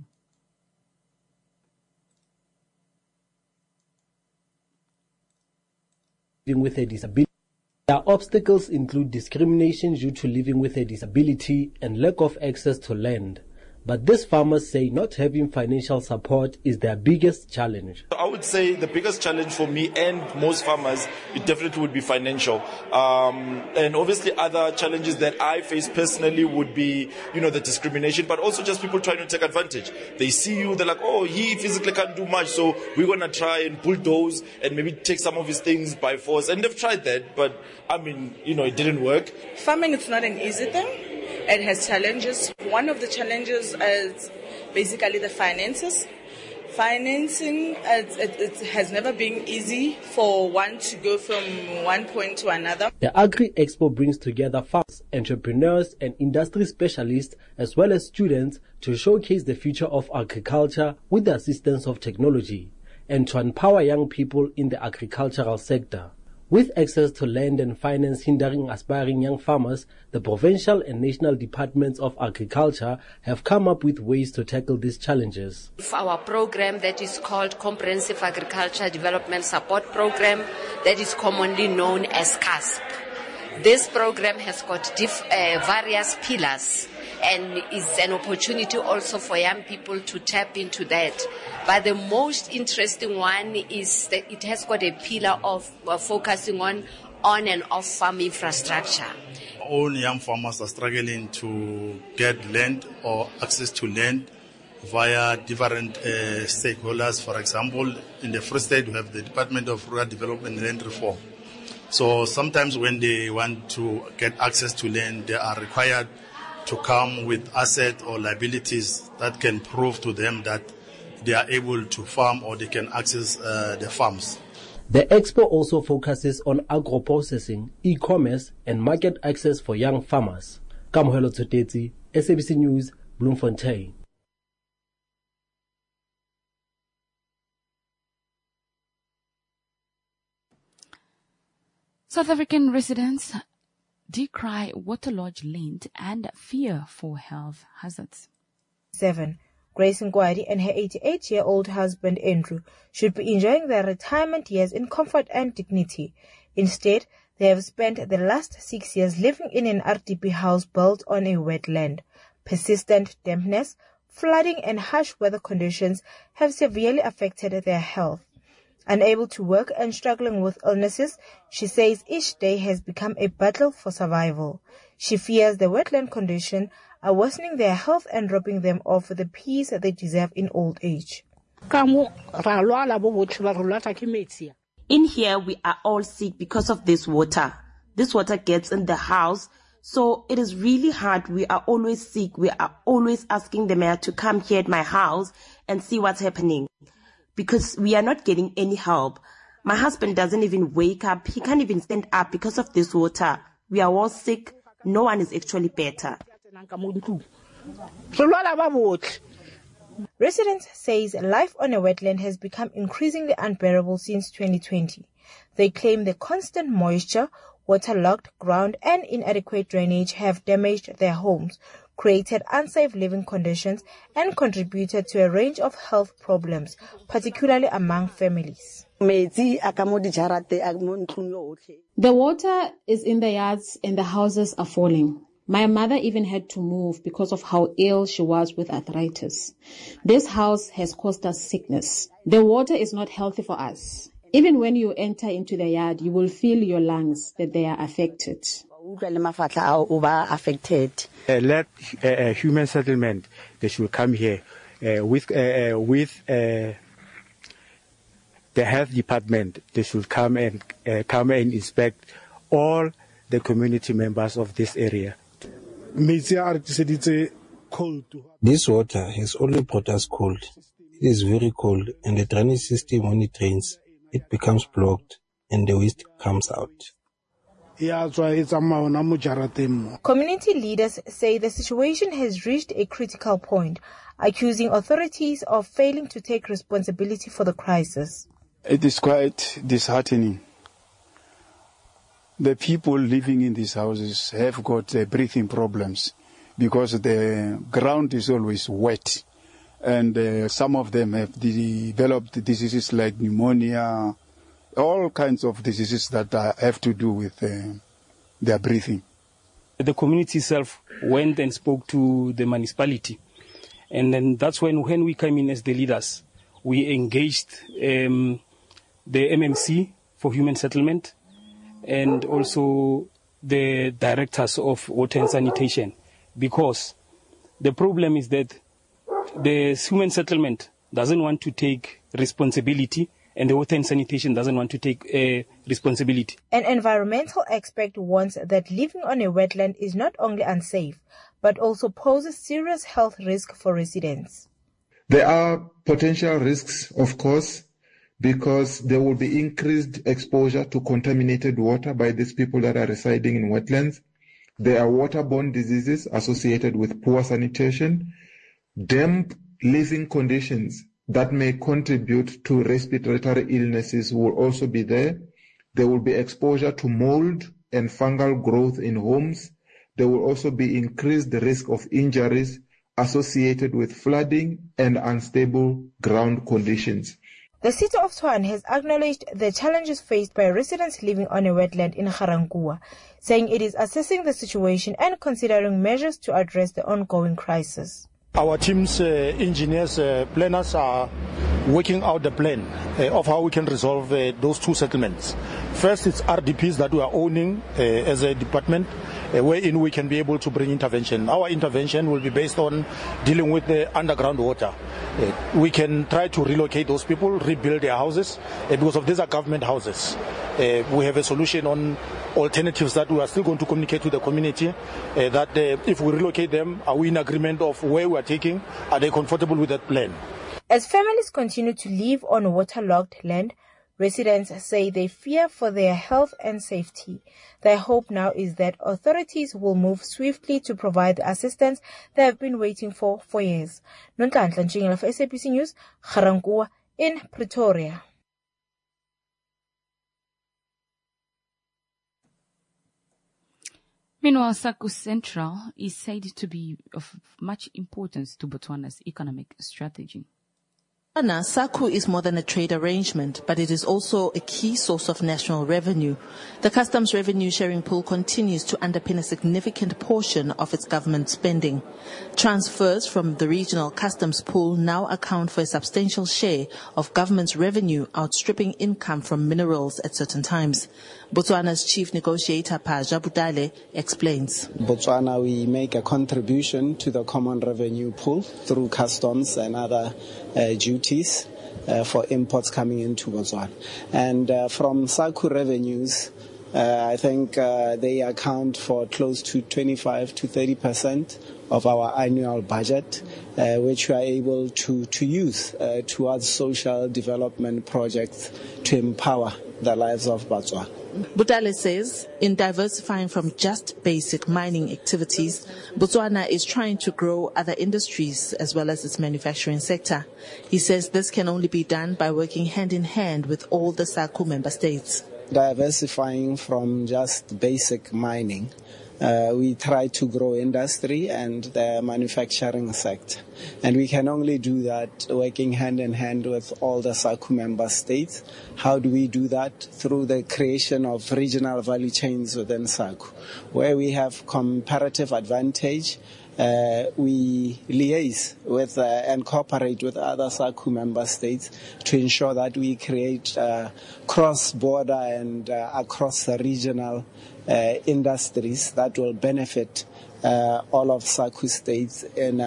Living with a disability. Their obstacles include discrimination due to living with a disability and lack of access to land. But these farmers say not having financial support is their biggest challenge. I would say the biggest challenge for me and most farmers, it definitely would be financial. And obviously other challenges that I face personally would be, the discrimination, but also just people trying to take advantage. They see you, they're like, oh, he physically can't do much, so we're going to try and bulldoze and maybe take some of his things by force. And they've tried that, but it didn't work. Farming, it's not an easy thing. It has challenges. One of the challenges is basically the finances. Financing, it has never been easy for one to go from one point to another. The Agri Expo brings together farmers, entrepreneurs and industry specialists as well as students to showcase the future of agriculture with the assistance of technology and to empower young people in the agricultural sector. With access to land and finance hindering aspiring young farmers, the provincial and national departments of agriculture have come up with ways to tackle these challenges. Our program that is called Comprehensive Agriculture Development Support Program, that is commonly known as CASP. This program has got various pillars and is an opportunity also for young people to tap into that. But the most interesting one is that it has got a pillar of focusing on and off farm infrastructure. own young farmers are struggling to get land or access to land via different stakeholders. For example, in the Free State, we have the Department of Rural Development and Land Reform. So sometimes when they want to get access to land, they are required to come with assets or liabilities that can prove to them that they are able to farm or they can access the farms. The expo also focuses on agro-processing, e-commerce, and market access for young farmers. Kamohelo Tsotetsi, SABC News, Bloemfontein. South African residents decry waterlogged land and fear for health hazards. 7. Grace Nkwadi and her 88-year-old husband Andrew should be enjoying their retirement years in comfort and dignity. Instead, they have spent the last 6 years living in an RDP house built on a wetland. Persistent dampness, flooding and harsh weather conditions have severely affected their health. Unable to work and struggling with illnesses, she says each day has become a battle for survival. She fears the wetland condition are worsening their health and robbing them of the peace they deserve in old age. In here, we are all sick because of this water. This water gets in the house, so it is really hard. We are always sick. We are always asking the mayor to come here at my house and see what's happening, because we are not getting any help. My husband doesn't even wake up. He can't even stand up because of this water. We are all sick. No one is actually better. Residents says life on a wetland has become increasingly unbearable since 2020. They claim the constant moisture, waterlogged ground and inadequate drainage have damaged their homes, created unsafe living conditions and contributed to a range of health problems, particularly among families. The water is in the yards and the houses are falling. My mother even had to move because of how ill she was with arthritis. This house has caused us sickness. The water is not healthy for us. Even when you enter into the yard, you will feel your lungs that they are affected. Let human settlement, they should come here with the health department. They should come and inspect all the community members of this area. This water has only brought us cold. It is very cold, and the drainage system, when it rains, it becomes blocked and the waste comes out. Community leaders say the situation has reached a critical point, accusing authorities of failing to take responsibility for the crisis. It is quite disheartening. The people living in these houses have got breathing problems because the ground is always wet, and some of them have developed diseases like pneumonia, all kinds of diseases that have to do with their breathing. The community itself went and spoke to the municipality, and then that's when we came in as the leaders, we engaged the MMC for Human Settlement and also the directors of water and sanitation, because the problem is that the Human Settlement doesn't want to take responsibility and the water and sanitation doesn't want to take responsibility. An environmental expert warns that living on a wetland is not only unsafe, but also poses serious health risk for residents. There are potential risks, of course, because there will be increased exposure to contaminated water by these people that are residing in wetlands. There are waterborne diseases associated with poor sanitation, damp living conditions that may contribute to respiratory illnesses will also be there. There will be exposure to mold and fungal growth in homes. There will also be increased risk of injuries associated with flooding and unstable ground conditions. The city of Tshwane has acknowledged the challenges faced by residents living on a wetland in Ga-Rankuwa, saying it is assessing the situation and considering measures to address the ongoing crisis. Our team's engineers, planners are working out the plan of how we can resolve those two settlements. First, it's RDPs that we are owning as a department, wherein we can be able to bring intervention. Our intervention will be based on dealing with the underground water. We can try to relocate those people, rebuild their houses, because of these are government houses. We have a solution on alternatives that we are still going to communicate to the community, that if we relocate them, are we in agreement of where we are taking? Are they comfortable with that plan? As families continue to live on waterlogged land, residents say they fear for their health and safety. Their hope now is that authorities will move swiftly to provide the assistance they have been waiting for years. Nonhlanhla Ntshingela for SABC News, Ga-Rankuwa in Pretoria. Meanwhile, SACU Central is said to be of much importance to Botswana's economic strategy. SACU is more than a trade arrangement, but it is also a key source of national revenue. The customs revenue sharing pool continues to underpin a significant portion of its government spending. Transfers from the regional customs pool now account for a substantial share of government's revenue, outstripping income from minerals at certain times. Botswana's chief negotiator, Phaja Butale, explains. Botswana, we make a contribution to the common revenue pool through customs and other duties for imports coming into Botswana. And from SACU revenues, I think they account for close to 25 to 30% of our annual budget, which we are able to use towards social development projects to empower the lives of Botswana. Butale says in diversifying from just basic mining activities, Botswana is trying to grow other industries as well as its manufacturing sector. He says this can only be done by working hand in hand with all the SACU member states. Diversifying from just basic mining, we try to grow industry and the manufacturing sector. And we can only do that working hand in hand with all the SACU member states. How do we do that? Through the creation of regional value chains within SACU, where we have comparative advantage. We liaise with and cooperate with other SACU member states to ensure that we create cross-border and across regional industries that will benefit all of SACU states in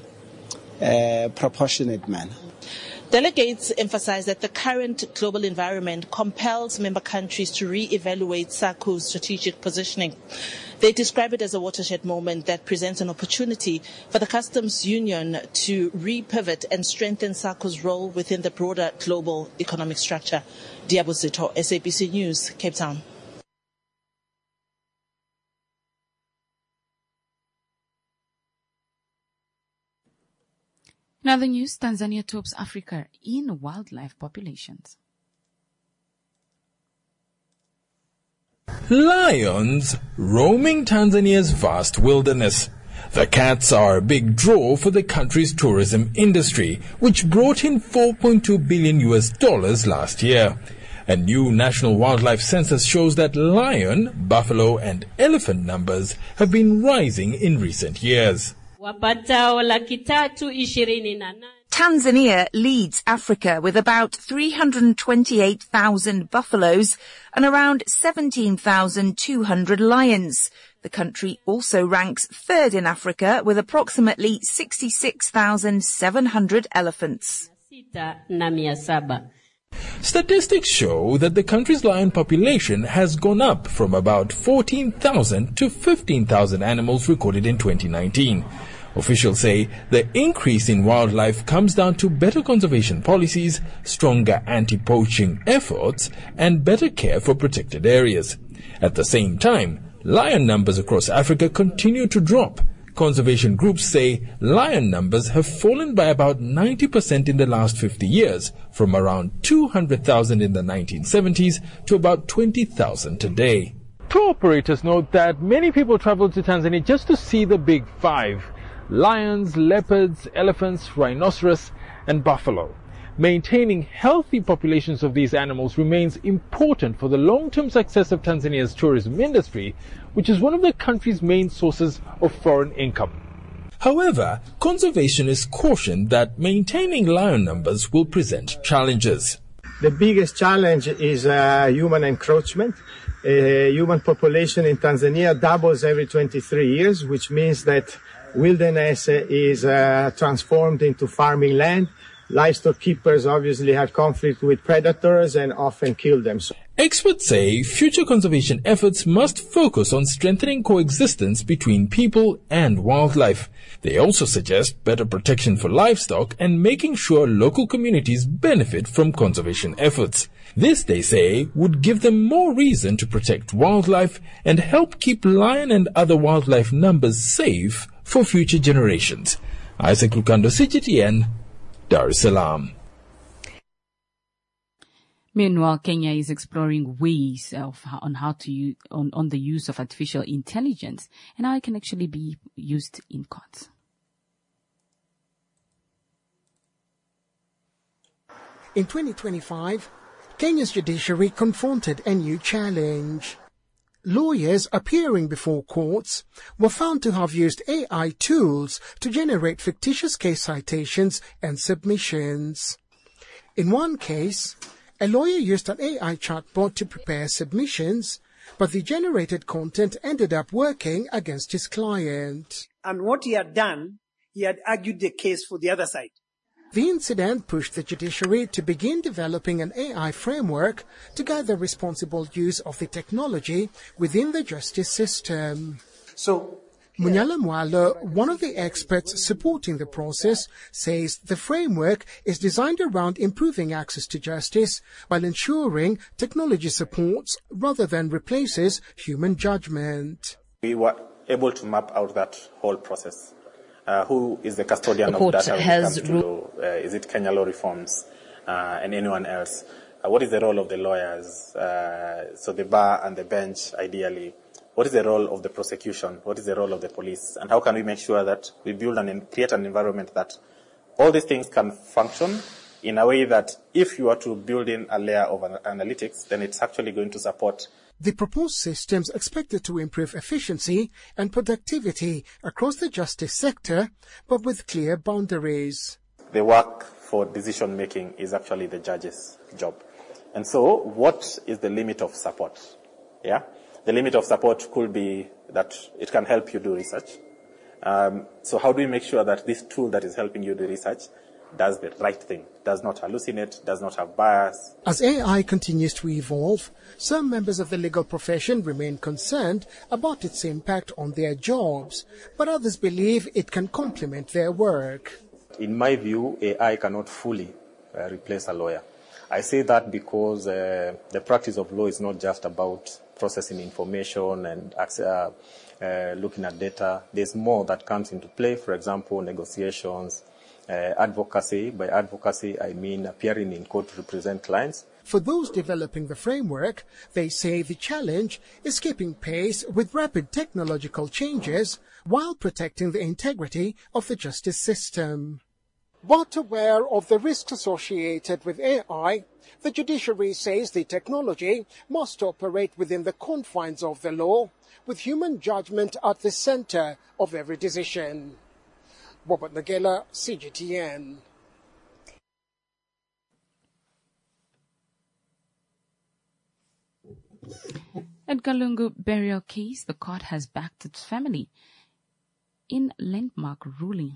a proportionate manner. Delegates emphasize that the current global environment compels member countries to re-evaluate SACU's strategic positioning. They describe it as a watershed moment that presents an opportunity for the customs union to re-pivot and strengthen SACU's role within the broader global economic structure. Diabo Sito, SABC News, Cape Town. In other news, Tanzania tops Africa in wildlife populations. Lions roaming Tanzania's vast wilderness. The cats are a big draw for the country's tourism industry, which brought in $4.2 billion last year. A new national wildlife census shows that lion, buffalo, and elephant numbers have been rising in recent years. Tanzania leads Africa with about 328,000 buffaloes and around 17,200 lions. The country also ranks third in Africa with approximately 66,700 elephants. Statistics show that the country's lion population has gone up from about 14,000 to 15,000 animals recorded in 2019. Officials say the increase in wildlife comes down to better conservation policies, stronger anti-poaching efforts, and better care for protected areas. At the same time, lion numbers across Africa continue to drop. Conservation groups say lion numbers have fallen by about 90% in the last 50 years, from around 200,000 in the 1970s to about 20,000 today. Tour operators note that many people travel to Tanzania just to see the big five: lions, leopards, elephants, rhinoceros, and buffalo. Maintaining healthy populations of these animals remains important for the long-term success of Tanzania's tourism industry, which is one of the country's main sources of foreign income. However, conservationists caution that maintaining lion numbers will present challenges. The biggest challenge is human encroachment. human population in Tanzania doubles every 23 years, which means that wilderness is transformed into farming land. Livestock keepers obviously have conflict with predators and often kill them. Experts say future conservation efforts must focus on strengthening coexistence between people and wildlife. They also suggest better protection for livestock and making sure local communities benefit from conservation efforts. This, they say, would give them more reason to protect wildlife and help keep lion and other wildlife numbers safe for future generations. Isaac Lukando, CGTN, Dar es Salaam. Meanwhile, Kenya is exploring ways on the use of artificial intelligence and how it can actually be used in courts. In 2025, Kenya's judiciary confronted a new challenge. Lawyers appearing before courts were found to have used AI tools to generate fictitious case citations and submissions. In one case, a lawyer used an AI chatbot to prepare submissions, but the generated content ended up working against his client. And what he had done, he had argued the case for the other side. The incident pushed the judiciary to begin developing an AI framework to guide the responsible use of the technology within the justice system. Munyala Mwalo, one of the experts supporting the process, says the framework is designed around improving access to justice while ensuring technology supports rather than replaces human judgment. We were able to map out that whole process. Who is the custodian of data when it comes to law? Is it Kenya Law Reforms and anyone else? What is the role of the lawyers? So the bar and the bench, ideally. What is the role of the prosecution? What is the role of the police? And how can we make sure that we build and create an environment that all these things can function in a way that if you are to build in a layer of analytics, then it's actually going to support. The proposed systems expected to improve efficiency and productivity across the justice sector, but with clear boundaries. The work for decision making is actually the judge's job. And so what is the limit of support? Yeah? The limit of support could be that it can help you do research. So how do we make sure that this tool that is helping you do research does the right thing, does not hallucinate, does not have bias? As AI continues to evolve, some members of the legal profession remain concerned about its impact on their jobs, but others believe it can complement their work. In my view, AI cannot fully replace a lawyer. I say that because the practice of law is not just about processing information and looking at data. There's more that comes into play. For example, negotiations, advocacy. By advocacy, I mean appearing in court to represent clients. For those developing the framework, they say the challenge is keeping pace with rapid technological changes while protecting the integrity of the justice system. But aware of the risks associated with AI, the judiciary says the technology must operate within the confines of the law, with human judgment at the center of every decision. Robert Nagela, CGTN. Edgar Lungu burial case, the court has backed its family in landmark ruling.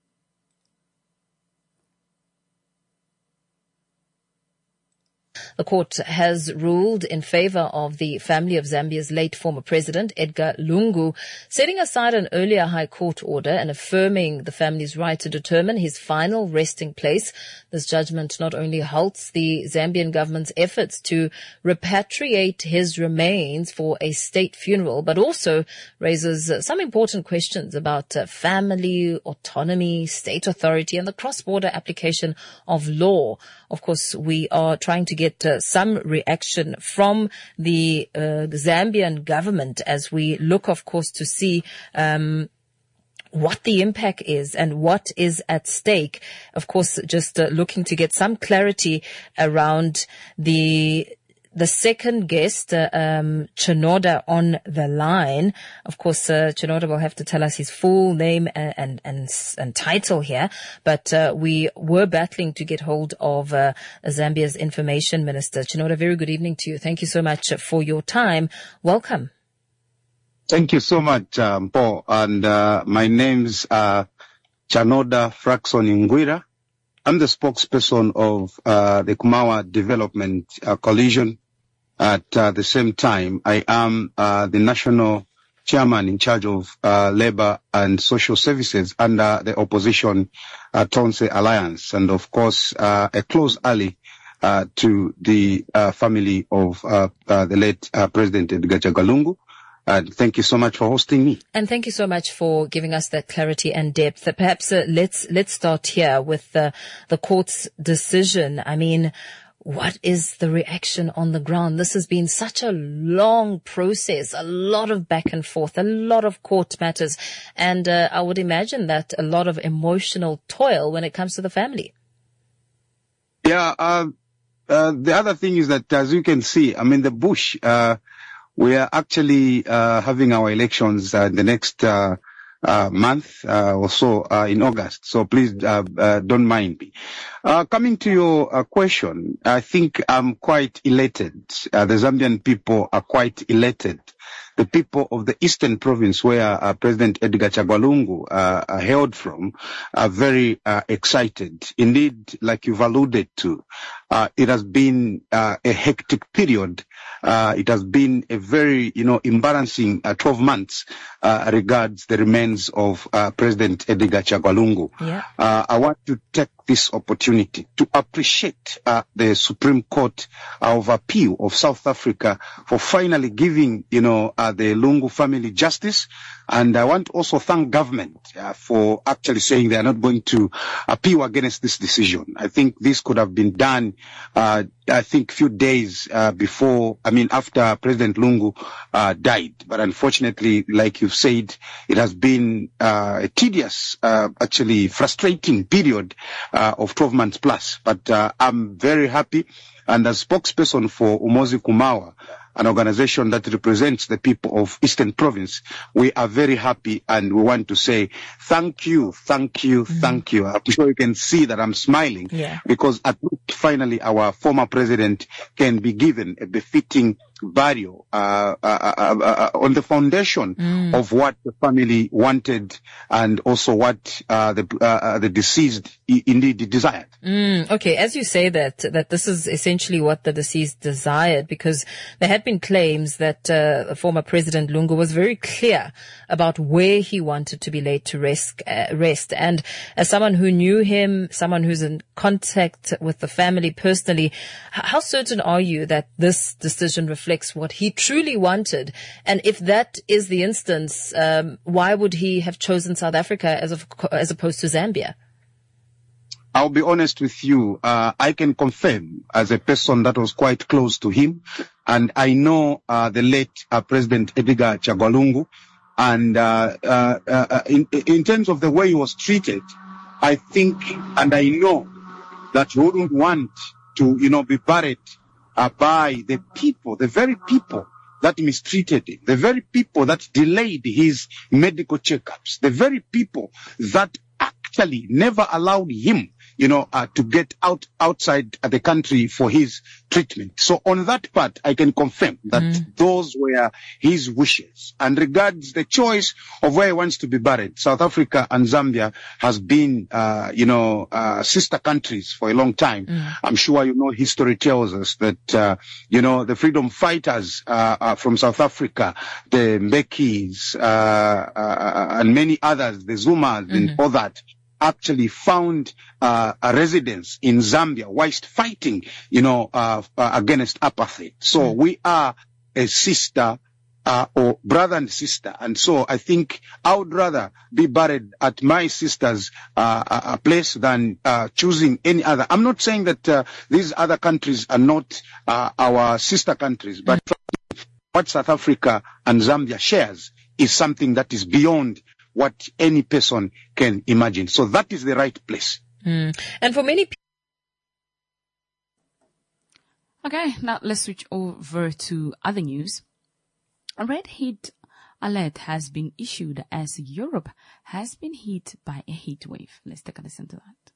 The court has ruled in favor of the family of Zambia's late former president, Edgar Lungu, setting aside an earlier High Court order and affirming the family's right to determine his final resting place. This judgment not only halts the Zambian government's efforts to repatriate his remains for a state funeral, but also raises some important questions about family, autonomy, state authority, and the cross-border application of law. Of course, we are trying to get some reaction from the Zambian government as we look, of course, to see what the impact is and what is at stake. Of course, just looking to get some clarity around the the second guest, Chinoda, on the line. Of course, Chinoda will have to tell us his full name and title here. But we were battling to get hold of Zambia's Information Minister. Chinoda, very good evening to you. Thank you so much for your time. Welcome. Thank you so much, Paul. And my name's Chinoda Fraxon Ngwira. I'm the spokesperson of the Kumawa Development Coalition. At the same time, I am the national chairman in charge of labor and social services under the opposition Tonse Alliance, and of course a close ally to the family of the late President Edgar Chagwa Lungu. Thank you so much for hosting me. And thank you so much for giving us that clarity and depth. Perhaps let's start here with the court's decision. I mean, what is the reaction on the ground? This has been such a long process, a lot of back and forth, a lot of court matters, and I would imagine that a lot of emotional toil when it comes to the family. Yeah, the other thing is that, as you can see, I mean, the bush, we are actually having our elections the next month or so in August. So please don't mind me. Coming to your question, I think I'm quite elated. The Zambian people are quite elated. The people of the Eastern Province, where President Edgar Chagwa Lungu hailed from, are very excited. Indeed, like you've alluded to, it has been a hectic period. It has been a very, embarrassing 12 months regards the remains of President Edgar Chagwa Lungu. Yeah. I want to take this opportunity to appreciate the Supreme Court of Appeal of South Africa for finally giving, the Lungu family justice. And I want to also thank government for actually saying they are not going to appeal against this decision. I think this could have been done, few days after President Lungu died. But unfortunately, like you've said, it has been a tedious, frustrating period of 12 months plus. But I'm very happy. And as spokesperson for Umozi Kumawa, an organization that represents the people of Eastern Province, we are very happy and we want to say thank you. I'm sure you can see that I'm smiling because at least finally our former president can be given a befitting burial on the foundation of what the family wanted and also what the deceased indeed desired. Okay, as you say that this is essentially what the deceased desired, because there had been claims that former President Lungu was very clear about where he wanted to be laid to rest. And as someone who knew him, someone who's in contact with the family personally, how certain are you that this decision reflects what he truly wanted? And if that is the instance, why would he have chosen South Africa as opposed to Zambia? I'll be honest with you. I can confirm as a person that was quite close to him. And I know the late President Edgar Chagwa Lungu. And in terms of the way he was treated, I think and I know that he wouldn't want to, be buried by the people, the very people that mistreated him, the very people that delayed his medical checkups, the very people that actually never allowed him, to get outside the country for his treatment. So on that part, I can confirm that those were his wishes. And regards the choice of where he wants to be buried, South Africa and Zambia has been, sister countries for a long time. I'm sure history tells us that, the freedom fighters from South Africa, the Mbekis, and many others, the Zumas and all that, actually found a residence in Zambia whilst fighting, against apartheid. So we are a sister or brother and sister. And so I think I would rather be buried at my sister's place than choosing any other. I'm not saying that these other countries are not our sister countries, but what South Africa and Zambia shares is something that is beyond what any person can imagine. So that is the right place. And for many people, Okay, now let's switch over to other news. A red heat alert has been issued as Europe has been hit by a heat wave. Let's take a listen to that.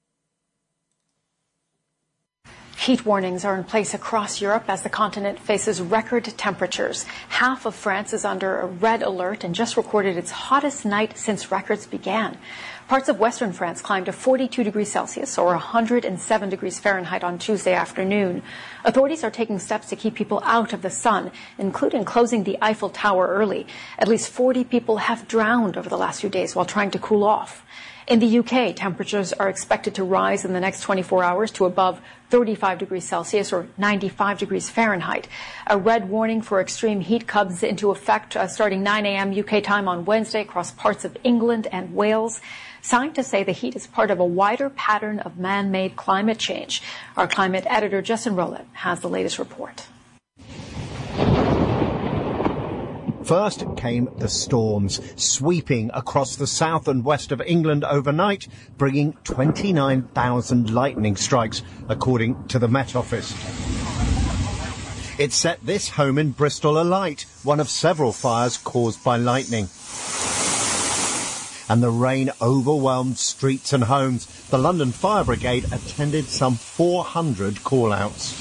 Heat warnings are in place across Europe as the continent faces record temperatures. Half of France is under a red alert and just recorded its hottest night since records began. Parts of western France climbed to 42 degrees Celsius or 107 degrees Fahrenheit on Tuesday afternoon. Authorities are taking steps to keep people out of the sun, including closing the Eiffel Tower early. At least 40 people have drowned over the last few days while trying to cool off. In the UK, temperatures are expected to rise in the next 24 hours to above 35 degrees Celsius or 95 degrees Fahrenheit. A red warning for extreme heat comes into effect starting 9 a.m. UK time on Wednesday across parts of England and Wales. Scientists say the heat is part of a wider pattern of man-made climate change. Our climate editor, Justin Rowland, has the latest report. First came the storms, sweeping across the south and west of England overnight, bringing 29,000 lightning strikes, according to the Met Office. It set this home in Bristol alight, one of several fires caused by lightning. And the rain overwhelmed streets and homes. The London Fire Brigade attended some 400 call-outs.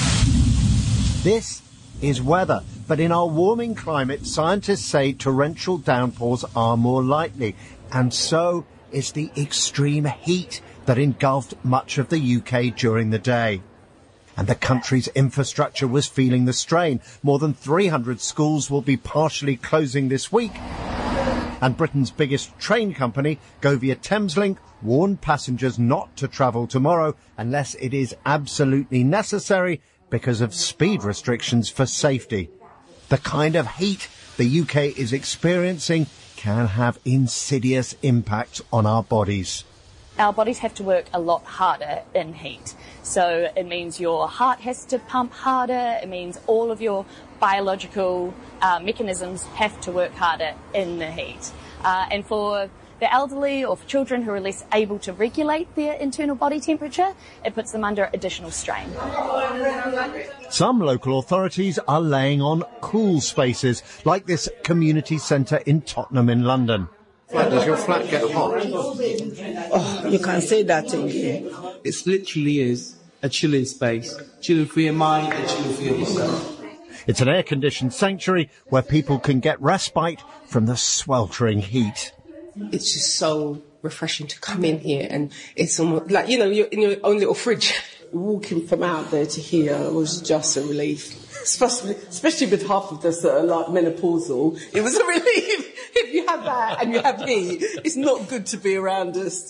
This is weather. But in our warming climate, scientists say torrential downpours are more likely, and so is the extreme heat that engulfed much of the UK during the day. And the country's infrastructure was feeling the strain. More than 300 schools will be partially closing this week. And Britain's biggest train company, Govia Thameslink, warned passengers not to travel tomorrow unless it is absolutely necessary because of speed restrictions for safety. The kind of heat the UK is experiencing can have insidious impacts on our bodies. Our bodies have to work a lot harder in heat. So it means your heart has to pump harder. It means all of your biological mechanisms have to work harder in the heat. And for the elderly or for children who are less able to regulate their internal body temperature, it puts them under additional strain. Some local authorities are laying on cool spaces, like this community centre in Tottenham in London. Does your flat get hot? Oh, you can't say that again. It literally is a chilling space. Chilling for your mind and chilling for yourself. It's an air-conditioned sanctuary where people can get respite from the sweltering heat. It's just so refreshing to come in here, and it's almost like, you're in your own little fridge. Walking from out there to here was just a relief, especially with half of us that are like menopausal. It was a relief. If you have that and you have heat, it's not good to be around us.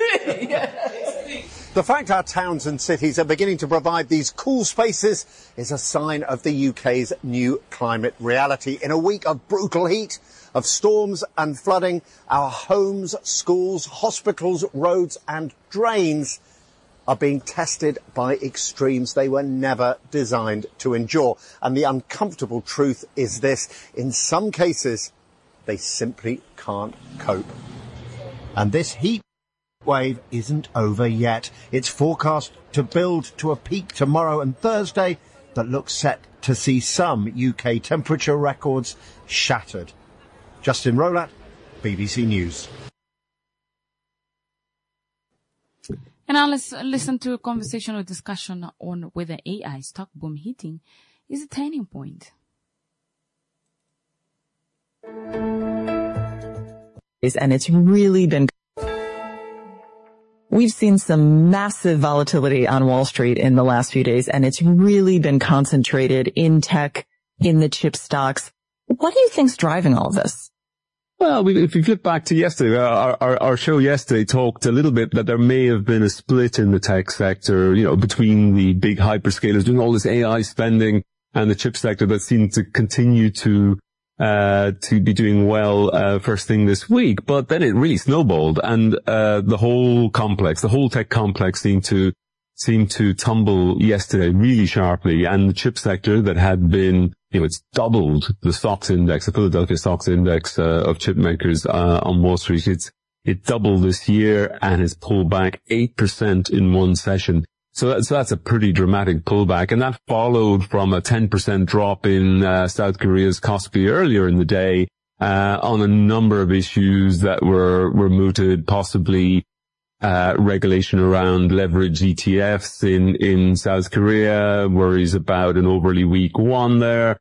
The fact our towns and cities are beginning to provide these cool spaces is a sign of the UK's new climate reality. In a week of brutal heat, of storms and flooding, our homes, schools, hospitals, roads and drains are being tested by extremes they were never designed to endure. And the uncomfortable truth is this: in some cases, they simply can't cope. And this heat wave isn't over yet. It's forecast to build to a peak tomorrow and Thursday that looks set to see some UK temperature records shattered. Justin Rowland, BBC News. And now let's listen to a conversational discussion on whether AI stock boom hitting is a turning point. And it's really been... We've seen some massive volatility on Wall Street in the last few days, and it's really been concentrated in tech, in the chip stocks. What do you think's driving all this? Well, if we flip back to yesterday, our show yesterday talked a little bit that there may have been a split in the tech sector, between the big hyperscalers doing all this AI spending and the chip sector that seemed to continue to be doing well, first thing this week. But then it really snowballed, and, the whole tech complex seemed to tumble yesterday really sharply. And the chip sector that had been, it's doubled the stocks index, the Philadelphia stocks index, of chip makers, on Wall Street. It doubled this year and has pulled back 8% in one session. So that's a pretty dramatic pullback. And that followed from a 10% drop in South Korea's Kospi earlier in the day, on a number of issues that were mooted, possibly regulation around leverage ETFs in South Korea, worries about an overly weak won there.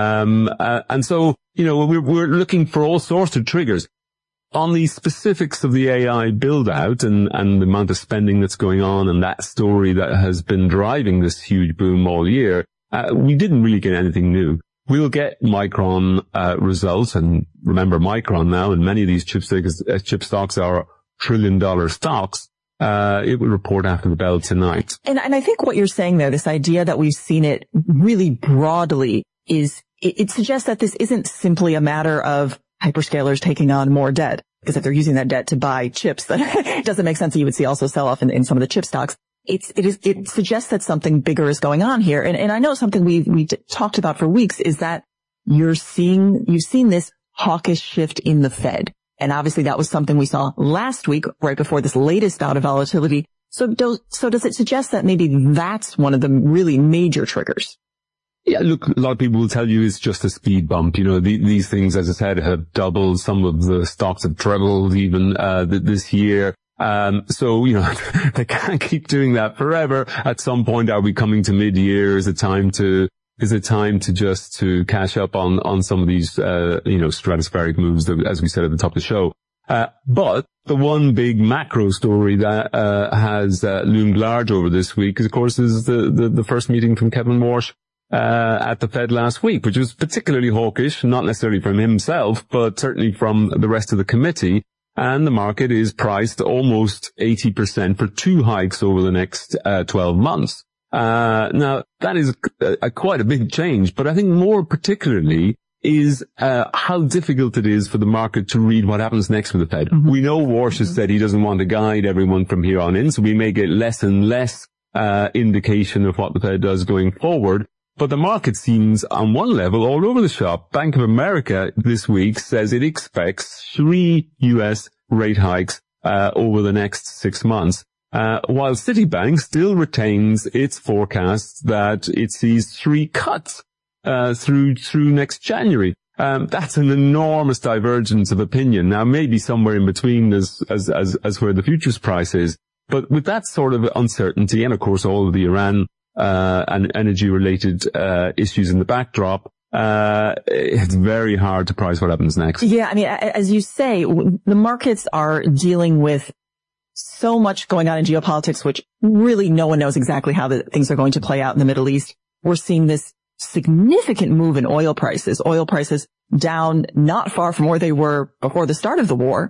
And so, we're looking for all sorts of triggers. On the specifics of the AI build out and the amount of spending that's going on and that story that has been driving this huge boom all year, we didn't really get anything new. We'll get Micron results, and remember Micron now, and many of these chip stocks are trillion-dollar stocks. It will report after the bell tonight. And I think what you're saying there, this idea that we've seen it really broadly, is it suggests that this isn't simply a matter of hyperscalers taking on more debt, because if they're using that debt to buy chips, then it doesn't make sense that you would see also sell off in some of the chip stocks. It suggests that something bigger is going on here. And I know something we talked about for weeks is that you've seen this hawkish shift in the Fed. And obviously that was something we saw last week, right before this latest bout of volatility. So does it suggest that maybe that's one of the really major triggers? Yeah, look, a lot of people will tell you it's just a speed bump. These things, as I said, have doubled. Some of the stocks have trebled even, this year. So, they can't keep doing that forever. At some point, are we coming to mid-year? Is it time to just to cash up on some of these, stratospheric moves that, as we said at the top of the show? But the one big macro story that, has, loomed large over this week is, of course, the first meeting from Kevin Warsh at the Fed last week, which was particularly hawkish, not necessarily from himself, but certainly from the rest of the committee. And the market is priced almost 80% for 2 hikes over the next 12 months. Now, that is quite a big change, but I think more particularly is how difficult it is for the market to read what happens next with the Fed. Mm-hmm. We know Warsh has said he doesn't want to guide everyone from here on in, so we may get less and less indication of what the Fed does going forward. But the market seems, on one level, all over the shop. Bank of America this week says it expects 3 U.S. rate hikes over the next 6 months, while Citibank still retains its forecast that it sees 3 cuts through next January. That's an enormous divergence of opinion. Now, maybe somewhere in between as where the futures price is. But with that sort of uncertainty, and of course all of the Iran and energy-related issues in the backdrop, it's very hard to price what happens next. Yeah, I mean, as you say, the markets are dealing with so much going on in geopolitics, which really no one knows exactly how things are going to play out in the Middle East. We're seeing this significant move in oil prices down not far from where they were before the start of the war.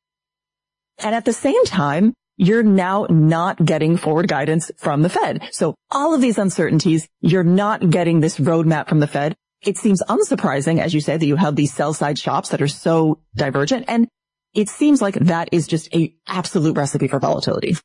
And at the same time, you're now not getting forward guidance from the Fed. So all of these uncertainties, you're not getting this roadmap from the Fed. It seems unsurprising, as you said, that you have these sell-side shops that are so divergent. And it seems like that is just a absolute recipe for volatility.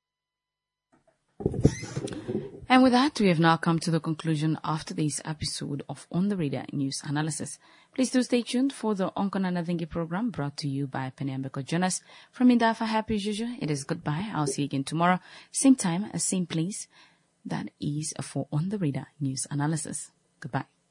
And with that, we have now come to the conclusion of today's episode of On the Radar News Analysis. Please do stay tuned for the Onkona Nathingi program brought to you by Penny Ambeko Jonas. From Indafa Happy as usual, it is goodbye. I'll see you again tomorrow. Same time, same place. That is for On the Radar News Analysis. Goodbye.